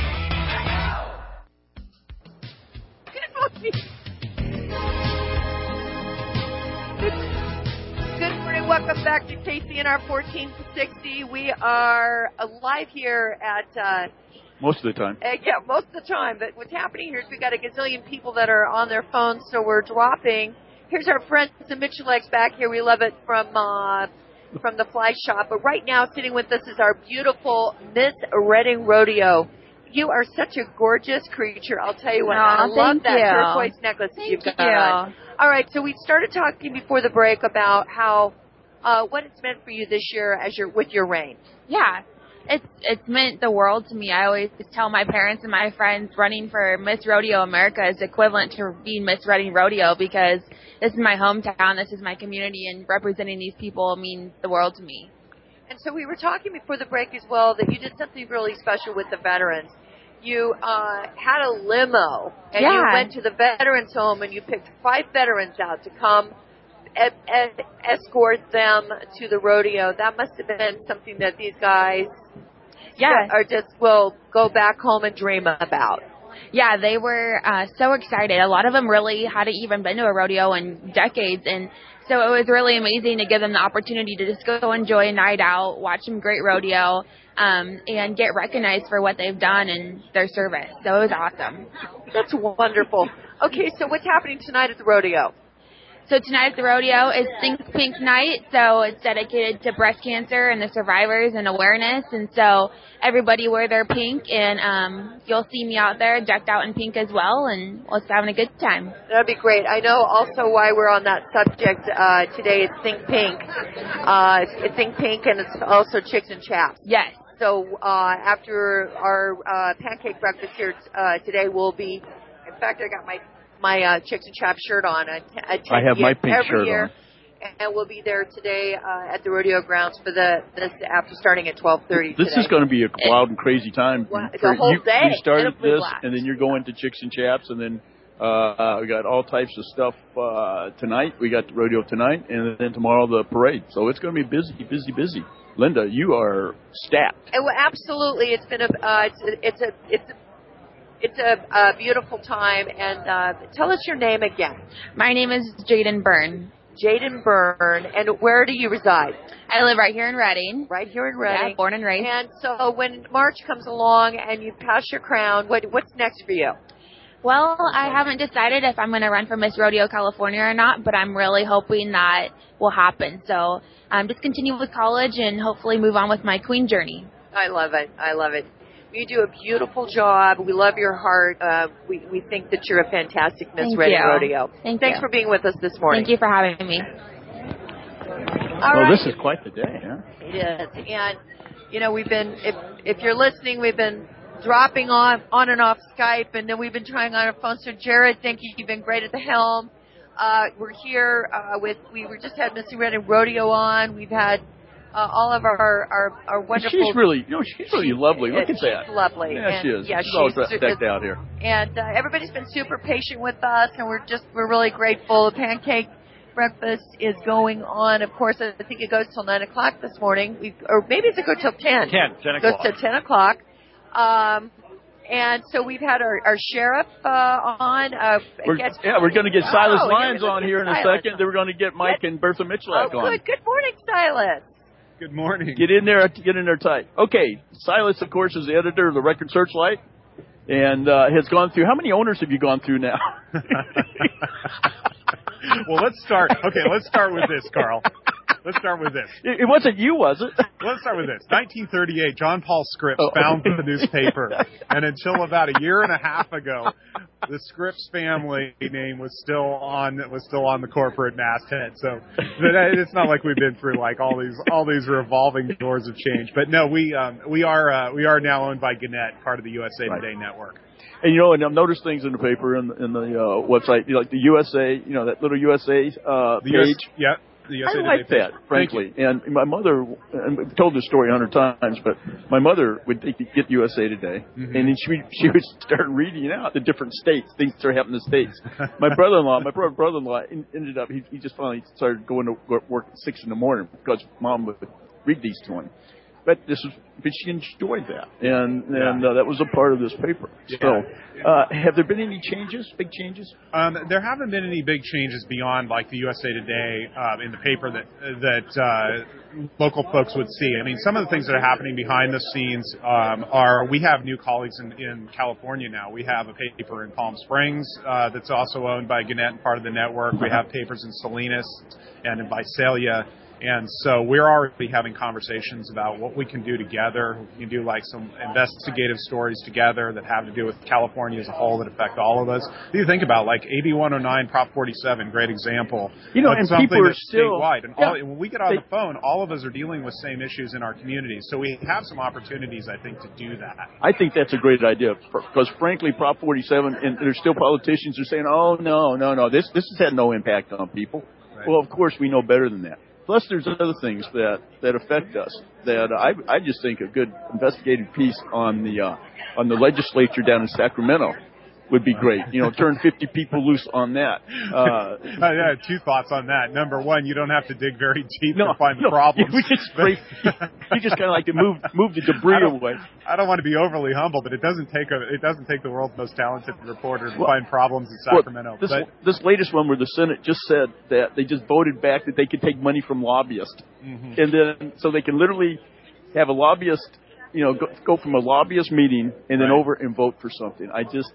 Good morning. Welcome back to KCNR 1460. We are live here at... most of the time. Yeah, most of the time. But what's happening here is we got a gazillion people that are on their phones, so we're dropping. Here's our friends the Michelegs back here. We love it from the Fly Shop. But right now, sitting with us is our beautiful Miss Reading Rodeo. You are such a gorgeous creature. I'll tell you what. I love that turquoise necklace you've got on. All right, so we started talking before the break about how what it's meant for you this year as with your reign. Yeah, it's meant the world to me. I always tell my parents and my friends running for Miss Rodeo America is equivalent to being Miss Reading Rodeo because this is my hometown, this is my community, and representing these people means the world to me. And so we were talking before the break as well that you did something really special with the veterans. You had a limo, and you went to the veterans home, and you picked 5 veterans out to come escort them to the rodeo. That must have been something that these guys will go back home and dream about. Yeah, they were so excited. A lot of them really hadn't even been to a rodeo in decades, and So it was really amazing to give them the opportunity to just go enjoy a night out, watch some great rodeo, and get recognized for what they've done and their service. So it was awesome. That's wonderful. Okay, so what's happening tonight at the rodeo? So tonight at the rodeo is Think Pink Night, so it's dedicated to breast cancer and the survivors and awareness, and so everybody wear their pink, and you'll see me out there decked out in pink as well, and we're having a good time. That'd be great. I know also why we're on that subject today. It's Think Pink. It's Think Pink, and it's also Chicks and Chaps. Yes. So after our pancake breakfast here today, we'll be, in fact, I got my Chicks and Chaps shirt on. I have my pink shirt year, on. And we'll be there today at the rodeo grounds for this after starting at 12:30. This is going to be a wild and crazy time. The whole day. You started It'll be this, blast. and then you're going to Chicks and Chaps, and then we got all types of stuff tonight. We got the rodeo tonight, and then tomorrow the parade. So it's going to be busy, busy, busy. Linda, you are stacked. Well, absolutely. It's been It's a beautiful time, and tell us your name again. My name is Jaden Byrne. Jaden Byrne, and where do you reside? I live right here in Reading. Right here in Reading. Yeah, born and raised. And so when March comes along and you pass your crown, what's next for you? Well, I haven't decided if I'm going to run for Miss Rodeo California or not, but I'm really hoping that will happen. So just continue with college and hopefully move on with my queen journey. I love it. I love it. You do a beautiful job. We love your heart. We think that you're a fantastic Miss Reading Rodeo. Thanks for being with us this morning. Thank you for having me. This is quite the day, huh? It is. And, we've been, if you're listening, we've been dropping on and off Skype, and then we've been trying on our phone. So, Jared, thank you. You've been great at the helm. We're here we just had Miss Reading Rodeo on. We've had all of our wonderful. She's really lovely. Look at that. She's lovely. Yeah, she is. Yeah, she's always decked out here. And everybody's been super patient with us, and we're really grateful. The pancake breakfast is going on. Of course, I think it goes till 9 o'clock this morning, or maybe it goes till 10. 10 It goes o'clock. till 10 o'clock. And so we've had our sheriff on. We're going to get Silas Lyons on here in a Silas. second. Then we're going to get Mike and Bertha Mitchellak on. Good morning, Silas. Good morning. Get in there tight. Okay, Silas, of course, is the editor of the Record Searchlight, and has gone through. How many owners have you gone through now? Well, let's start with this, Carl. Let's start with this. It wasn't you, was it? Let's start with this. 1938, John Paul Scripps found the newspaper, and until about a year and a half ago, the Scripps family name was still on the corporate masthead. So it's not like we've been through like all these revolving doors of change. But no, we are now owned by Gannett, part of the USA Today network. And and I've noticed things in the paper and in the website, like the USA, that little USA page. The USA I like Today that, frankly. And my mother, and I've told this story 100 times, but my mother would get USA Today, and then she would start reading out the different states, things that are happening in the states. My brother-in-law ended up, he just finally started going to work at 6 in the morning because Mom would read these to him. But she enjoyed that, and that was a part of this paper. So, have there been any changes, big changes? There haven't been any big changes beyond like the USA Today in the paper that local folks would see. I mean, some of the things that are happening behind the scenes are we have new colleagues in California now. We have a paper in Palm Springs that's also owned by Gannett and part of the network. We have papers in Salinas and in Visalia. And so we're already having conversations about what we can do together. We can do like some investigative stories together that have to do with California as a whole that affect all of us. You think about like AB 109, Prop 47, great example. And something people are that's still statewide. And when we get on the phone, all of us are dealing with same issues in our communities. So we have some opportunities, I think, to do that. I think that's a great idea because, frankly, Prop 47, and there's still politicians who are saying, "Oh no, this has had no impact on people." Right. Well, of course, we know better than that. Plus, there's other things that affect us. That I just think a good investigative piece on the legislature down in Sacramento would be great. Turn 50 people loose on that. I have 2 thoughts on that. Number one, you don't have to dig very deep to find the problems. You just kind of like to move the debris away. I don't want to be overly humble, but it doesn't take the world's most talented reporter to find problems in Sacramento. This latest one where the Senate just said that they just voted back that they could take money from lobbyists, and then so they can literally have a lobbyist, go from a lobbyist meeting and then over and vote for something. I just,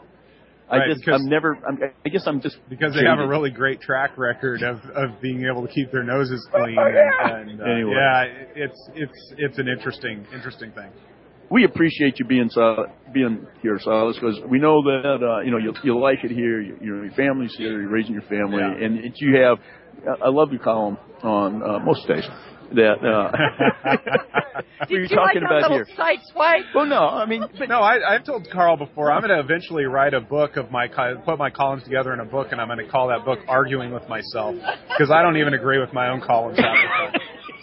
I guess I'm just because they have a really great track record of being able to keep their noses clean. Anyway. Yeah, it's an interesting thing. We appreciate you being here, Silas, because we know that you like it here. Your family's here. You're raising your family, and you have. I love your column on most days. That Did you talking like about here? Side swipe? Well, no, I've told Carl before. I'm going to eventually write a book put my columns together in a book, and I'm going to call that book "Arguing with Myself" because I don't even agree with my own columns half the time.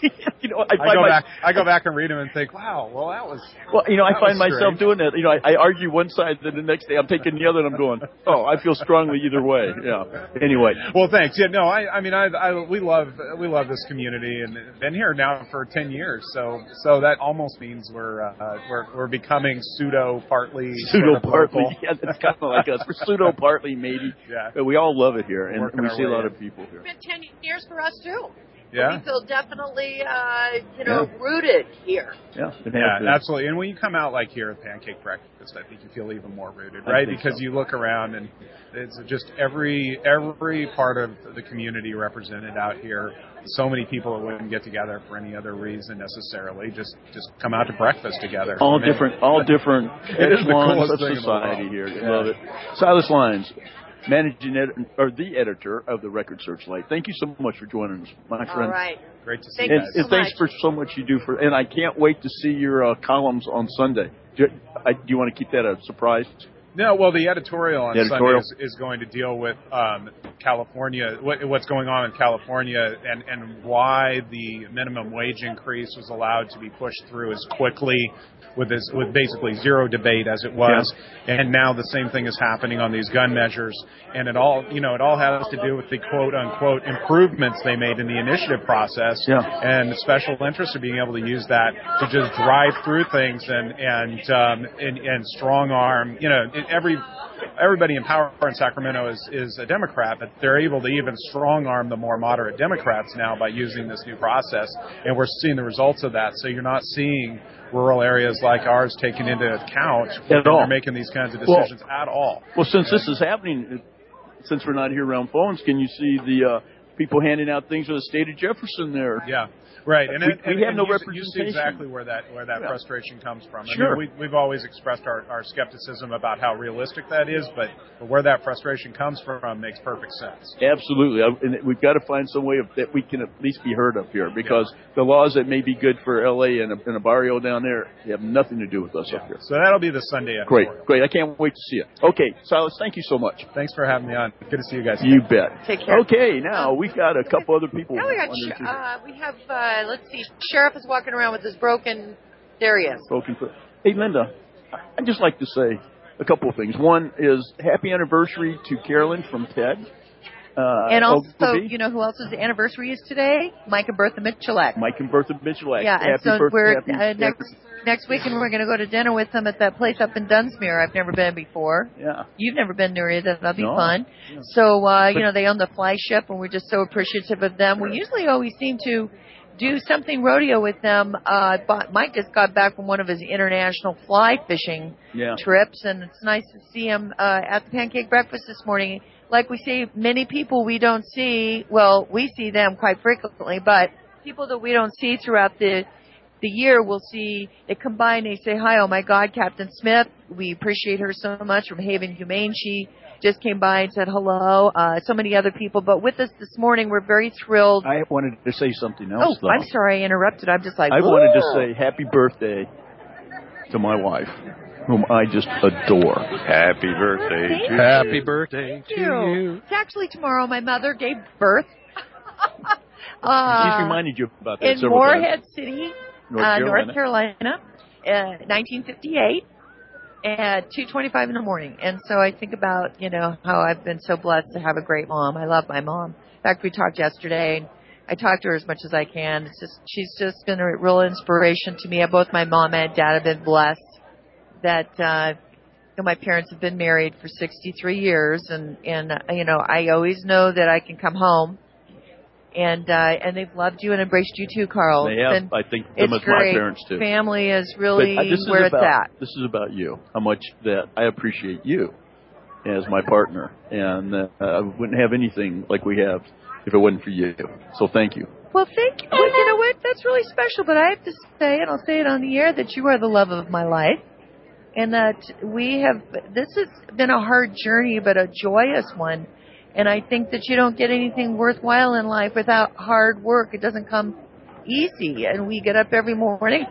I go back and read them and think, wow, well, that was. Well, I find myself doing that. I argue one side, then the next day I'm taking the other, and I'm going, oh, I feel strongly either way. Yeah. Anyway. Well, thanks. Yeah, no, we love this community, and been here now for 10 years. So that almost means we're becoming partly. Yeah, that's kind of like us. We're pseudo partly maybe. Yeah. But we all love it here, and we see a lot of people here. It's been 10 years for us too. Yeah. We feel definitely, rooted here. Yeah, absolutely. And when you come out like here at Pancake Breakfast, I think you feel even more rooted, right? Because you look around and it's just every part of the community represented out here. So many people that wouldn't get together for any other reason necessarily. Just come out to breakfast together. All different echelons of society here. Yeah. Love it. Silas Lyons, managing editor, the editor of the Record Searchlight. Thank you so much for joining us, my friend. All right. Great to see you guys. And thanks for so much you do and I can't wait to see your columns on Sunday. Do you want to keep that a surprise? No, well, the editorial on Sunday is going to deal with California, what's going on in California, and why the minimum wage increase was allowed to be pushed through as quickly with basically zero debate as it was, and now the same thing is happening on these gun measures, and it all has to do with the quote unquote improvements they made in the initiative process, and special interests are being able to use that to just drive through things and strong arm, everybody in power in Sacramento is a Democrat, but they're able to even strong arm the more moderate Democrats now by using this new process, and we're seeing the results of that. So you're not seeing rural areas like ours taken into account when they're making these kinds of decisions at all. Well, since this is happening, since we're not here around phones, can you see the people handing out things for the state of Jefferson there? Yeah. Right, and we have no representation. You see exactly where that frustration comes from. Sure. I mean, we've always expressed our skepticism about how realistic that is, but where that frustration comes from makes perfect sense. Absolutely, and we've got to find some way that we can at least be heard up here, because the laws that may be good for L.A. and a barrio down there have nothing to do with us up here. So that'll be the Sunday editorial. Great. I can't wait to see it. Okay, Silas, thank you so much. Thanks for having me on. Good to see you guys. You bet. Take care. Okay, now we've got a couple other people. Now we have let's see, Sheriff is walking around with his broken. There he is. Broken foot. Hey, Linda, I'd just like to say a couple of things. One is happy anniversary to Carolyn from TED. And also, you know who else's anniversary is today? Mike and Bertha Michalak. Yeah, and so we're next weekend we're going to go to dinner with them at that place up in Dunsmuir. I've never been before. Yeah. You've never been there either. That'll be fun. Yeah. So, they own the fly ship, and we're just so appreciative of them. We usually always seem to do something rodeo with them. Mike just got back from one of his international fly fishing trips, and it's nice to see him at the Pancake Breakfast this morning. Like we say, many people we don't see, well, we see them quite frequently, but people that we don't see throughout the year will see, they come by and they say, hi, oh my God, Captain Smith. We appreciate her so much from Haven Humane. She just came by and said hello. So many other people. But with us this morning, we're very thrilled. I wanted to say something else, though. I'm sorry I interrupted. I'm just like, I wanted to say happy birthday to my wife, whom I just adore. Happy birthday to you. Happy birthday to you. It's actually tomorrow. My mother gave birth. She's reminded you about that in Morehead City, North Carolina, 1958. at 2:25 in the morning. And so I think about, how I've been so blessed to have a great mom. I love my mom. In fact, we talked yesterday, and I talk to her as much as I can. She's just been a real inspiration to me. Both my mom and dad have been blessed that, my parents have been married for 63 years, and I always know that I can come home, and they've loved you and embraced you too, Carl. They have. I think them as great. My parents too. Family is really where it's at. This is about you. How much that I appreciate you as my partner, and I wouldn't have anything like we have if it wasn't for you. So thank you. Well, thank you. Well, you know what? That's really special. But I have to say, and I'll say it on the air, that you are the love of my life. And that this has been a hard journey, but a joyous one. And I think that you don't get anything worthwhile in life without hard work. It doesn't come easy. And we get up every morning,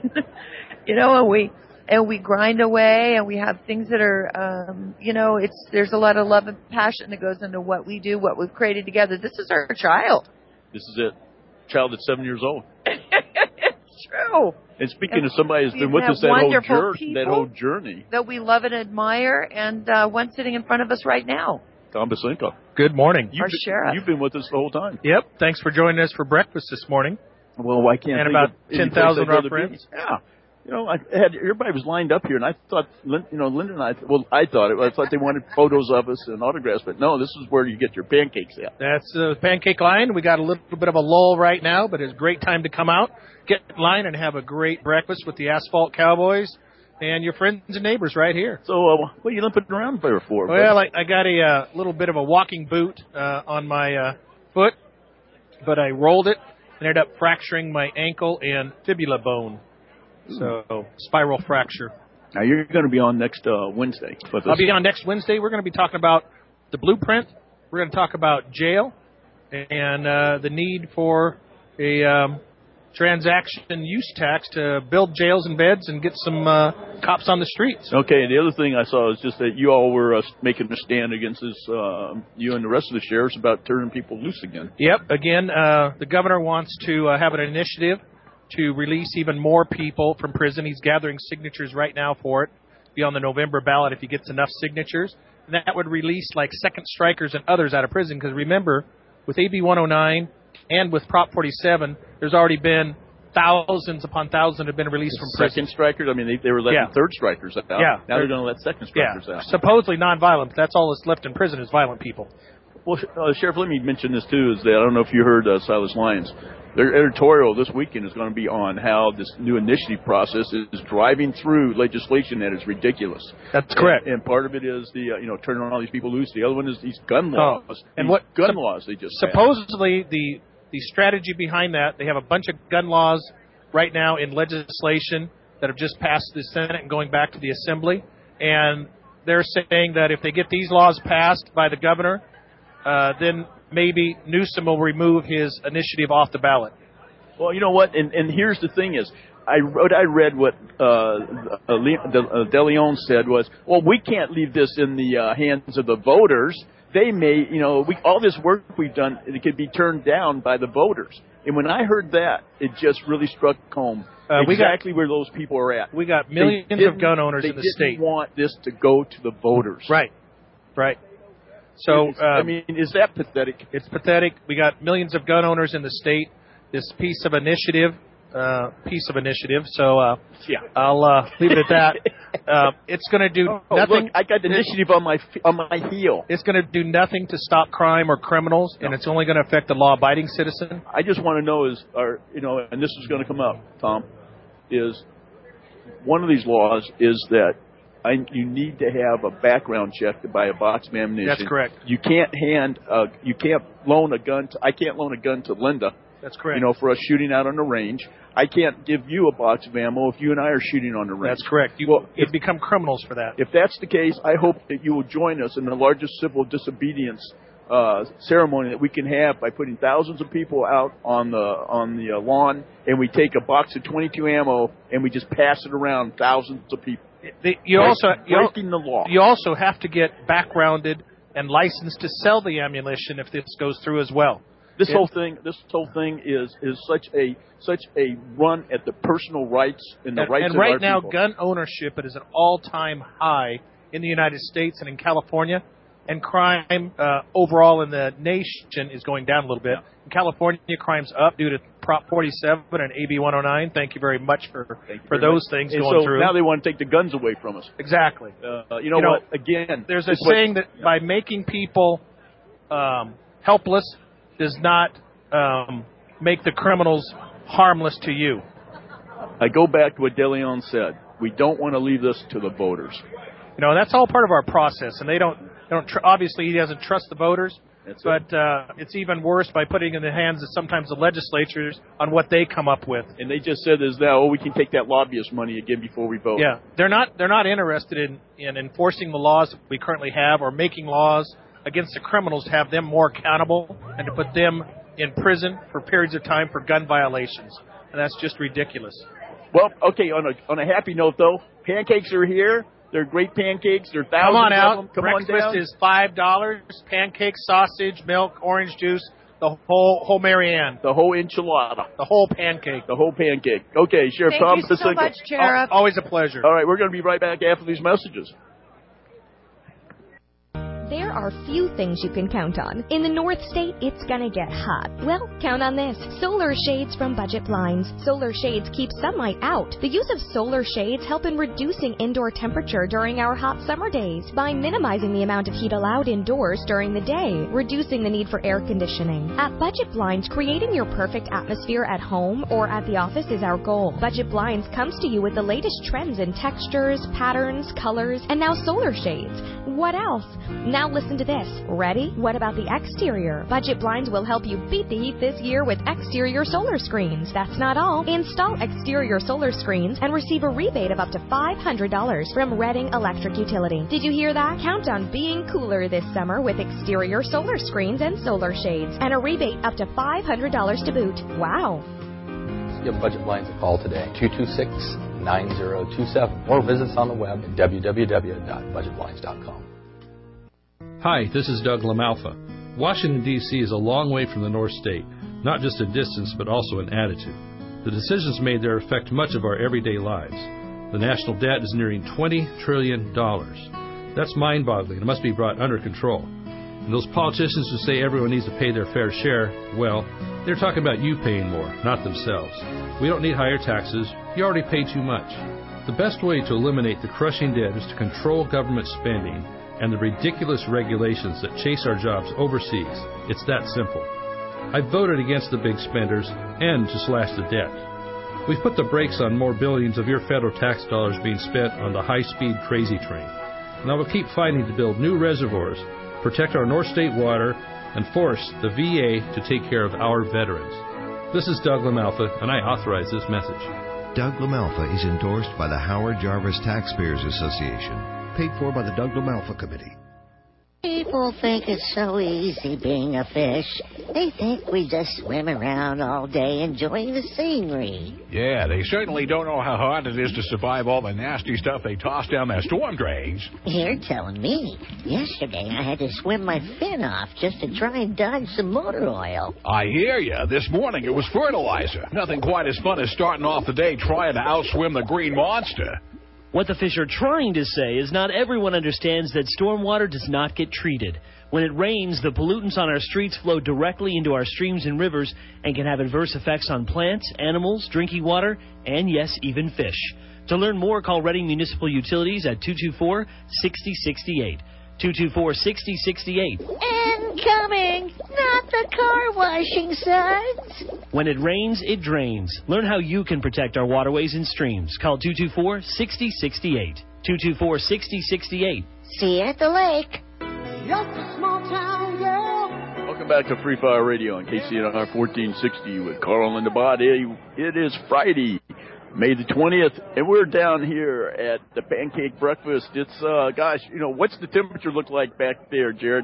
and we grind away, and we have things that are, there's a lot of love and passion that goes into what we do, what we've created together. This is our child. This is it. Child that's 7 years old. It's true. And speaking of somebody who's been with us that whole journey. That we love and admire, and one sitting in front of us right now. Tom Basenko. Good morning. Our sheriff. You've been with us the whole time. Yep. Thanks for joining us for breakfast this morning. Well, I can't. And about 10,000 of our friends. Yeah. Everybody was lined up here, and I thought, Linda and I thought they wanted photos of us and autographs, but no, this is where you get your pancakes at. That's the pancake line. We got a little bit of a lull right now, but it's a great time to come out, get in line, and have a great breakfast with the Asphalt Cowboys and your friends and neighbors right here. So, what are you limping around there for? Well, I got a little bit of a walking boot on my foot, but I rolled it and ended up fracturing my ankle and fibula bone. So, spiral fracture. Now, you're going to be on next Wednesday. I'll be on next Wednesday. We're going to be talking about the blueprint. We're going to talk about jail and the need for a transaction use tax to build jails and beds and get some cops on the streets. Okay, and the other thing I saw is just that you all were making a stand against this, you and the rest of the sheriffs, about turning people loose again. Yep. Again, the governor wants to have an initiative to release even more people from prison. He's gathering signatures right now for it. Be on the November ballot if he gets enough signatures. And that would release like second strikers and others out of prison. Because remember, with AB 109 and with Prop 47, there's already been thousands upon thousands have been released from prison. Second strikers? I mean, they were letting third strikers out. Yeah. Now they're going to let second strikers out. Supposedly nonviolent, but that's all that's left in prison is violent people. Well, Sheriff, let me mention this, too, is that I don't know if you heard Silas Lyons. Their editorial this weekend is going to be on how this new initiative process is driving through legislation that is ridiculous. That's correct. And part of it is the turning all these people loose. The other one is these gun laws. And laws they just supposedly the strategy behind that, they have a bunch of gun laws right now in legislation that have just passed the Senate and going back to the Assembly, and they're saying that if they get these laws passed by the governor, then maybe Newsom will remove his initiative off the ballot. Well, you know what? And here's the thing is, I read what De Leon said was, well, we can't leave this in the hands of the voters. They may, all this work we've done, it could be turned down by the voters. And when I heard that, it just really struck home exactly where those people are at. We got millions of gun owners in the state. They didn't want this to go to the voters. Right. So, is that pathetic? It's pathetic. We got millions of gun owners in the state. This piece of initiative. So, I'll leave it at that. It's going to do nothing. Look, I got the initiative on my heel. It's going to do nothing to stop crime or criminals, and it's only going to affect the law-abiding citizen. I just want to know and this is going to come up, Tom, is one of these laws is that you need to have a background check to buy a box of ammunition. That's correct. You can't loan a gun. I can't loan a gun to Linda. That's correct. For us shooting out on the range. I can't give you a box of ammo if you and I are shooting on the range. That's correct. You'd become criminals for that. If that's the case, I hope that you will join us in the largest civil disobedience ceremony that we can have by putting thousands of people out on the lawn, and we take a box of .22 ammo and we just pass it around thousands of people. Breaking the law. You also have to get backgrounded and licensed to sell the ammunition if this goes through as well. This whole thing is such a run at the personal rights and the rights of our people. And right now, gun ownership is at an all-time high in the United States and in California. And crime overall in the nation is going down a little bit. In California, crime's up due to Prop 47 and AB 109. Thank you very much for those things going through. Now they want to take the guns away from us. Exactly. You know what? Again, there's a saying that by making people helpless does not make the criminals harmless to you. I go back to what DeLeon said. We don't want to leave this to the voters. You know, that's all part of our process, and they don't obviously he doesn't trust the voters, but it's even worse by putting in the hands of sometimes the legislatures on what they come up with. And they just said is now, we can take that lobbyist money again before we vote. Yeah, they're not interested in enforcing the laws that we currently have or making laws against the criminals to have them more accountable and to put them in prison for periods of time for gun violations. And that's just ridiculous. Well, okay, on a happy note, though, pancakes are here. They're great pancakes. They're thousands Come on out. of them. Come Breakfast on down. is $5. Pancakes, sausage, milk, orange juice, the whole Marianne. The whole enchilada. The whole pancake. The whole pancake. Okay, Sheriff Tom. Thank you so much, Sheriff. Always a pleasure. All right, we're going to be right back after these messages. There are few things you can count on. In the North State, it's gonna get hot. Well, count on this. Solar shades from Budget Blinds. Solar shades keep sunlight out. The use of solar shades help in reducing indoor temperature during our hot summer days by minimizing the amount of heat allowed indoors during the day, reducing the need for air conditioning. At Budget Blinds, creating your perfect atmosphere at home or at the office is our goal. Budget Blinds comes to you with the latest trends in textures, patterns, colors, and now solar shades. What else? Now listen to this. Ready? What about the exterior? Budget Blinds will help you beat the heat this year with exterior solar screens. That's not all. Install exterior solar screens and receive a rebate of up to $500 from Redding Electric Utility. Did you hear that? Count on being cooler this summer with exterior solar screens and solar shades and a rebate up to $500 to boot. Wow. Give Budget Blinds a call today, 226-9027, or visit us on the web at www.budgetblinds.com. Hi, this is Doug LaMalfa. Washington, D.C. is a long way from the North State, not just in distance, but also in attitude. The decisions made there affect much of our everyday lives. The national debt is nearing $20 trillion. That's mind-boggling and must be brought under control. And those politicians who say everyone needs to pay their fair share, well, they're talking about you paying more, not themselves. We don't need higher taxes. You already pay too much. The best way to eliminate the crushing debt is to control government spending and the ridiculous regulations that chase our jobs overseas. It's that simple. I voted against the big spenders and to slash the debt. We've put the brakes on more billions of your federal tax dollars being spent on the high-speed crazy train. And I will keep fighting to build new reservoirs, protect our North State water, and force the VA to take care of our veterans. This is Doug LaMalfa, and I authorize this message. Doug LaMalfa is endorsed by the Howard Jarvis Taxpayers Association. Paid for by the Doug LaMalfa Committee. People think it's so easy being a fish. They think we just swim around all day enjoying the scenery. Yeah, they certainly don't know how hard it is to survive all the nasty stuff they toss down their storm drains. You're telling me. Yesterday I had to swim my fin off just to try and dodge some motor oil. I hear ya. This morning it was fertilizer. Nothing quite as fun as starting off the day trying to outswim the green monster. What the fish are trying to say is not everyone understands that stormwater does not get treated. When it rains, the pollutants on our streets flow directly into our streams and rivers and can have adverse effects on plants, animals, drinking water, and yes, even fish. To learn more, call Redding Municipal Utilities at 224-6068. 224-6068. Incoming! Not the car washing suds! When it rains, it drains. Learn how you can protect our waterways and streams. Call 224-6068. 224-6068. See you at the lake. Just a small town girl. Welcome back to Free Fire Radio on KCNR 1460 with Carl and Linda Bott. It is Friday, May the 20th, and we're down here at the Pancake Breakfast. It's, gosh, you know, what's the temperature look like back there, Jared?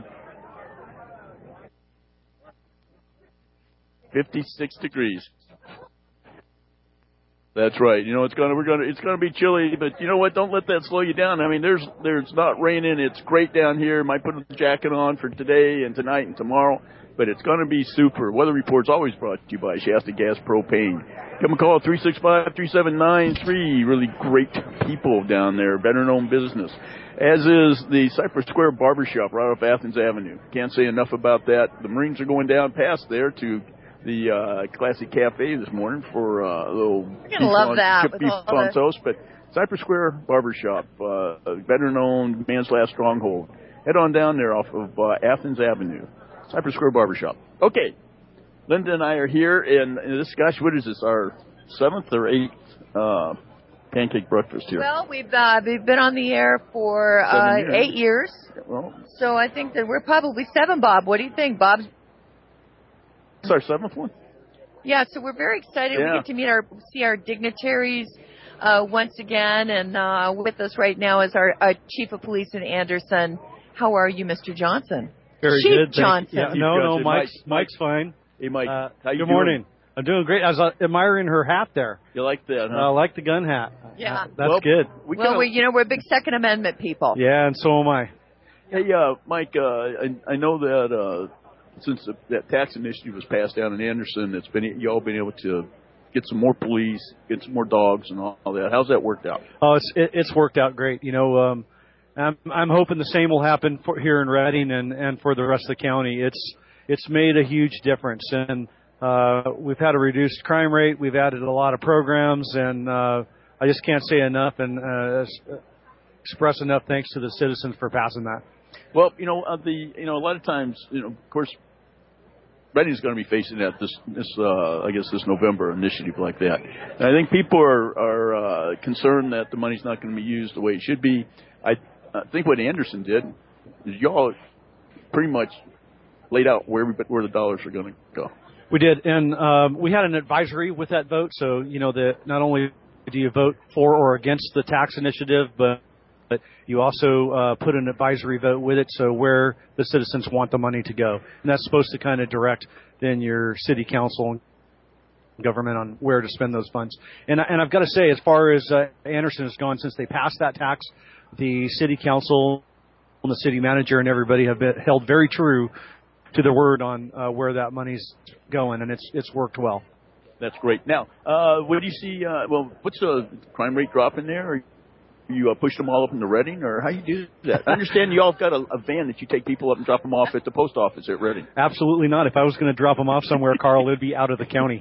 56 degrees. That's right. You know, it's gonna be chilly, but you know what? Don't let that slow you down. I mean, there's not raining. It's great down here. Might put a jacket on for today and tonight and tomorrow, but it's gonna be super. Weather Report's always brought to you by Shasta Gas Propane. Give them a call, 365-3793. Really great people down there, better known business. As is the Cypress Square Barbershop right off Athens Avenue. Can't say enough about that. The Marines are going down past there to the Classic Cafe this morning for a little You're gonna love that beef on toast. But Cypress Square Barbershop, better known man's last stronghold. Head on down there off of Athens Avenue. Cypress Square Barbershop. Okay. Linda and I are here, and this, gosh, what is this, our 7th or 8th pancake breakfast here? Well, we've been on the air for 8 years. Well, so I think that we're probably 7, Bob. What do you think, Bob? It's our 7th one? Yeah, so we're very excited. Yeah. We get to see our dignitaries once again, and with us right now is our Chief of Police in Anderson. How are you, Mr. Johnson? Very Chief good. Johnson. Yeah, no, Mike's fine. Hey, Mike. How you good morning. doing? I'm doing great. I was admiring her hat there. You like that, huh? I like the gun hat. Yeah. That's good. We're big Second Amendment people. Yeah, and so am I. Hey, Mike, I know that since that tax initiative was passed down in Anderson, y'all been able to get some more police, get some more dogs and all that. How's that worked out? Oh, it's worked out great. You know, I'm hoping the same will happen here in Reading and for the rest of the county. It's made a huge difference, and we've had a reduced crime rate. We've added a lot of programs, and I just can't say enough and express enough thanks to the citizens for passing that. Well, a lot of times, of course, Reading's going to be facing that this November initiative like that. And I think people are concerned that the money's not going to be used the way it should be. I think what Anderson did is y'all pretty much laid out where the dollars are going to go. We did, and we had an advisory with that vote. So that not only do you vote for or against the tax initiative, but you also put an advisory vote with it, so where the citizens want the money to go. And that's supposed to kind of direct then your city council and government on where to spend those funds. And I've got to say, as far as Anderson has gone since they passed that tax, the city council and the city manager and everybody have been held very true to their word on where that money's going, and it's worked well. That's great. Now, what do you see? What's the crime rate drop in there? Or you push them all up into Reading, or how you do that? I understand you all got a van that you take people up and drop them off at the post office at Reading. Absolutely not. If I was going to drop them off somewhere, Carl, it'd be out of the county.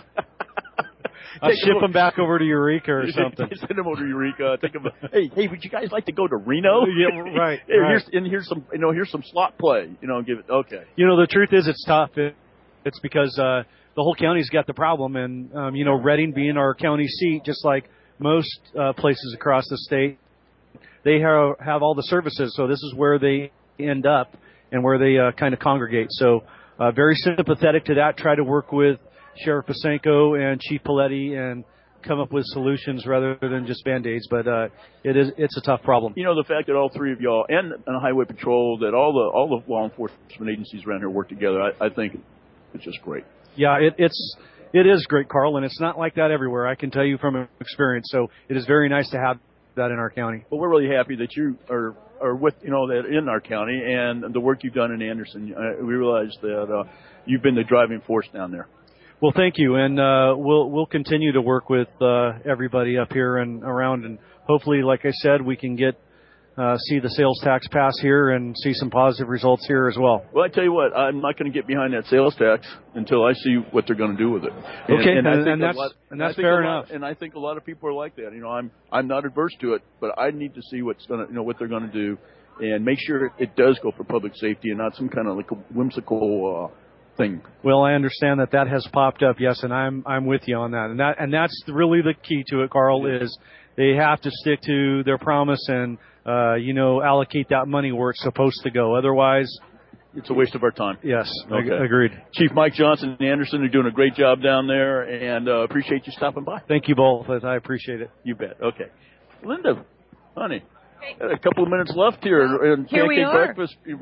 I'll ship them back over to Eureka or something. Send them over to Eureka. Hey, would you guys like to go to Reno? Yeah, right. Here's some slot play. Give it. Okay. The truth is, it's tough. It's because the whole county's got the problem, and Reading being our county seat, just like most places across the state, they have all the services. So this is where they end up and where they kind of congregate. So very sympathetic to that. Try to work with Sheriff Pasenko and Chief Paletti and come up with solutions rather than just Band-Aids. But it's a tough problem. The fact that all three of y'all and Highway Patrol, that all the law enforcement agencies around here work together, I think it's just great. Yeah, it is great, Carl, and it's not like that everywhere. I can tell you from experience. So it is very nice to have that in our county. Well, we're really happy that you are with that in our county and the work you've done in Anderson. We realize that you've been the driving force down there. Well, thank you, and we'll continue to work with everybody up here and around, and hopefully, like I said, we can see the sales tax pass here and see some positive results here as well. Well, I tell you what, I'm not going to get behind that sales tax until I see what they're going to do with it. Okay, and that's fair enough. And I think a lot of people are like that. I'm not adverse to it, but I need to see what they're going to do, and make sure it does go for public safety and not some kind of like a whimsical thing. Well, I understand that has popped up, yes, and I'm with you on that. And that's really the key to it, Carl, is they have to stick to their promise and allocate that money where it's supposed to go. Otherwise, it's a waste of our time. Yes, okay. Agreed. Chief Mike Johnson and Anderson are doing a great job down there, and appreciate you stopping by. Thank you both. I appreciate it. You bet. Okay. Linda, honey, got a couple of minutes left here. And here we are. Breakfast.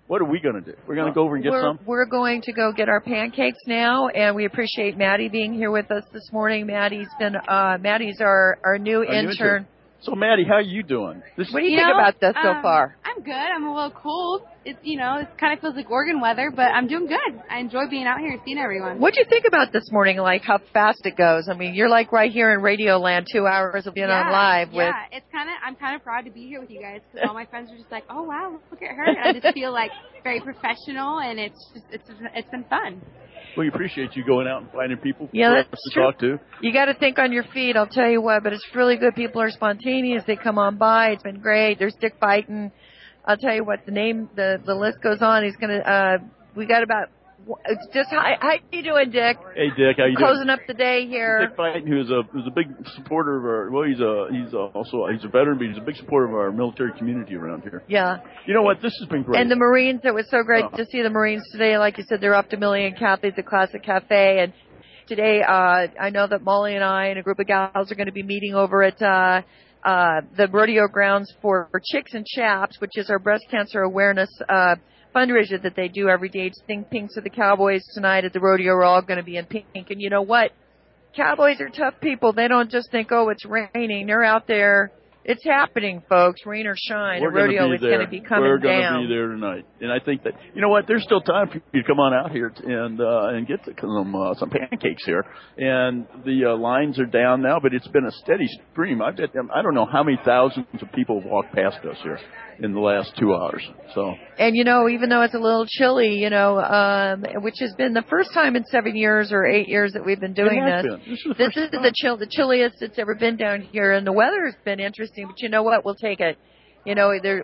What are we going to do? We're going to go over and get some? We're going to go get our pancakes now, and we appreciate Maddie being here with us this morning. Maddie's our new intern. So, Maddie, how are you doing? What do you think about this so far? I'm good. I'm a little cold. It kind of feels like Oregon weather, but I'm doing good. I enjoy being out here and seeing everyone. What do you think about this morning, like how fast it goes? I mean, you're like right here in Radio Land, 2 hours of being on live with. Yeah, I'm kind of proud to be here with you guys because all my friends are just like, oh wow, look at her. I just feel like very professional, and it's been fun. We appreciate you going out and finding people for us to talk to. You got to think on your feet, I'll tell you what, but it's really good. People are spontaneous. They come on by. It's been great. There's Dick Byton. I'll tell you what, the list goes on. He's going to, we got about, it's just, how you doing, Dick? Hey, Dick, how you doing? Closing up the day here. Dick Byton, who's a big supporter of our, well, he's a veteran, but he's a big supporter of our military community around here. Yeah. You know what? This has been great. And the Marines, it was so great to see the Marines today. Like you said, they're up to Millie and Kathy at the Classic Cafe. And today, I know that Molly and I and a group of gals are going to be meeting over at, the rodeo grounds for Chicks and Chaps, which is our breast cancer awareness, fundraiser that they do every day. It's Think Pink. So the Cowboys tonight at the rodeo are all going to be in pink. And you know what? Cowboys are tough people. They don't just think, oh, it's raining. They're out there. It's happening, folks. Rain or shine. The rodeo is going to be coming down. We're going to be there tonight. And I think that, you know what, there's still time for you to come on out here and get some pancakes here. And the lines are down now, but it's been a steady stream. I don't know how many thousands of people have walked past us here in the last 2 hours. So. And, even though it's a little chilly, which has been the first time in 7 years or 8 years that we've been doing this. This is the chilliest it's ever been down here, and the weather has been interesting. But you know what? We'll take it. It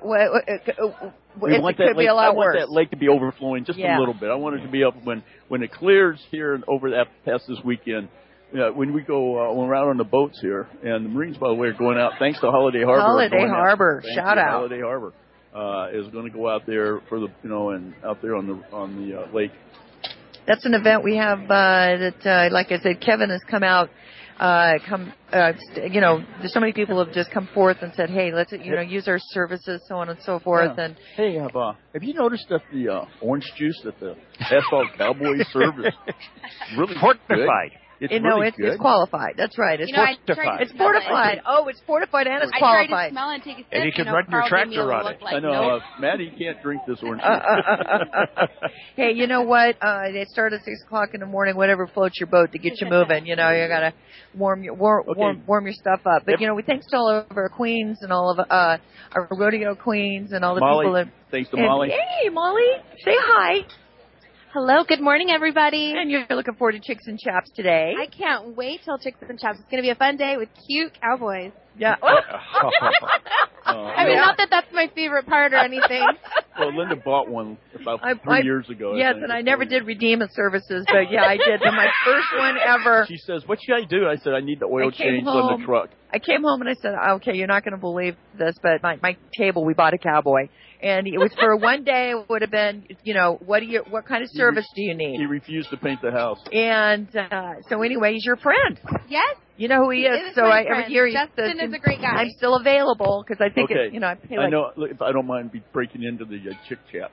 could be a lot worse. I want that lake to be overflowing just a little bit. I want it to be up when it clears here and over that past this weekend. When we go when we're out on the boats here, and the Marines, by the way, are going out. Thanks to Holiday Harbor. Holiday Harbor, shout out. Holiday Harbor is going to go out there for the and out there on the lake. That's an event we have that, like I said, Kevin has come out. There's so many people have just come forth and said, hey, let's use our services, so on and so forth. Yeah. And hey, have you noticed that the orange juice that the Asphalt Cowboys serve is really fortified? It's really good. It's qualified. That's right. It's fortified. It's fortified. Oh, it's fortified and it's qualified. I tried to smell it and take a sip. And you can run your tractor on it. I know. Maddie can't drink this orange juice. Hey, you know what? They start at 6 o'clock in the morning. Whatever floats your boat to get you moving. You gotta warm your stuff up. But we thanks to all of our queens and all of our rodeo queens and all the Molly, people that. Thanks to Molly. Hey, Molly, say hi. Hello, good morning, everybody. And you're looking forward to Chicks and Chaps today. I can't wait till Chicks and Chaps. It's going to be a fun day with cute cowboys. Yeah. I mean, not that that's my favorite part or anything. Well, Linda bought one about 3 years ago. Yes, and I never did redeem a services, but yeah, I did. But my first one ever. She says, what should I do? I said, I need the oil change on the truck. I came home and I said, okay, you're not going to believe this, but my table, we bought a cowboy. And it was for one day. It would have been, what kind of service do you need? He refused to paint the house. And so anyway, he's your friend. Yes. You know who he is. So every year Justin is a great guy. I'm still available because I think I know. Look, if I don't mind breaking into the chick chat.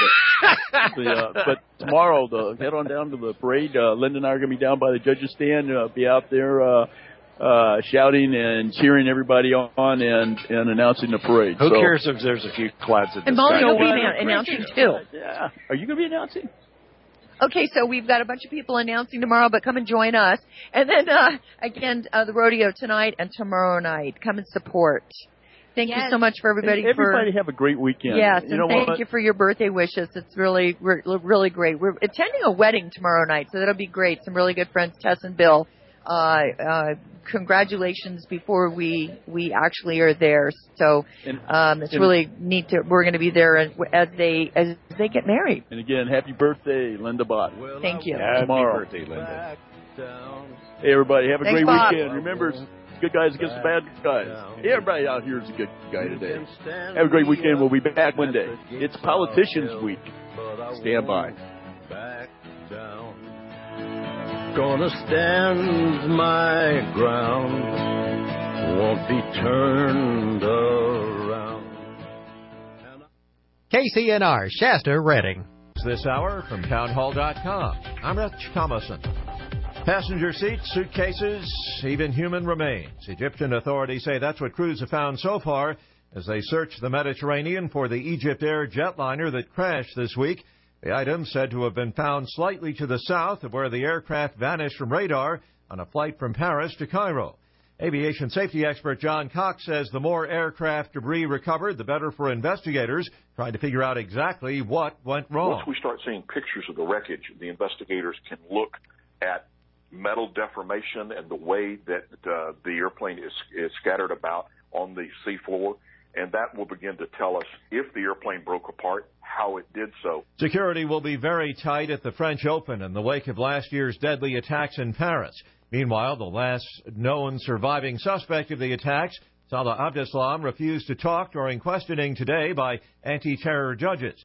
But tomorrow, head on down to the parade. Linda and I are going to be down by the judges' stand. Be out there. Shouting and cheering everybody on and announcing the parade. Who cares if there's a few clouds in the sky? And Molly will be announcing too. Yeah. Are you going to be announcing? Okay, so we've got a bunch of people announcing tomorrow, but come and join us. And then, again, the rodeo tonight and tomorrow night. Come and support. Thank you so much for everybody. Everybody have a great weekend. Yes, and thank you for your birthday wishes. It's really, really great. We're attending a wedding tomorrow night, so that'll be great. Some really good friends, Tess and Bill. Congratulations before we actually are there. So it's really neat. We're going to be there as they get married. And again, happy birthday, Linda Bott. Thank you. Happy Tomorrow. birthday, Linda. Hey, everybody, have a great Bob. weekend. Remember, it's good guys against the bad guys. Everybody out here is a good guy today. Have a great weekend. We'll be back Monday. It's Politicians Week. Stand by. Gonna stand my ground, won't be turned around. KCNR, Shasta, Redding. This hour from townhall.com. I'm Rich Thomason. Passenger seats, suitcases, even human remains. Egyptian authorities say that's what crews have found so far as they search the Mediterranean for the Egypt Air jetliner that crashed this week. The items said to have been found slightly to the south of where the aircraft vanished from radar on a flight from Paris to Cairo. Aviation safety expert John Cox says the more aircraft debris recovered, the better for investigators trying to figure out exactly what went wrong. Once we start seeing pictures of the wreckage, the investigators can look at metal deformation and the way that the airplane is scattered about on the seafloor, and that will begin to tell us if the airplane broke apart, how it did so. Security will be very tight at the French Open in the wake of last year's deadly attacks in Paris. Meanwhile, the last known surviving suspect of the attacks, Salah Abdeslam, refused to talk during questioning today by anti-terror judges.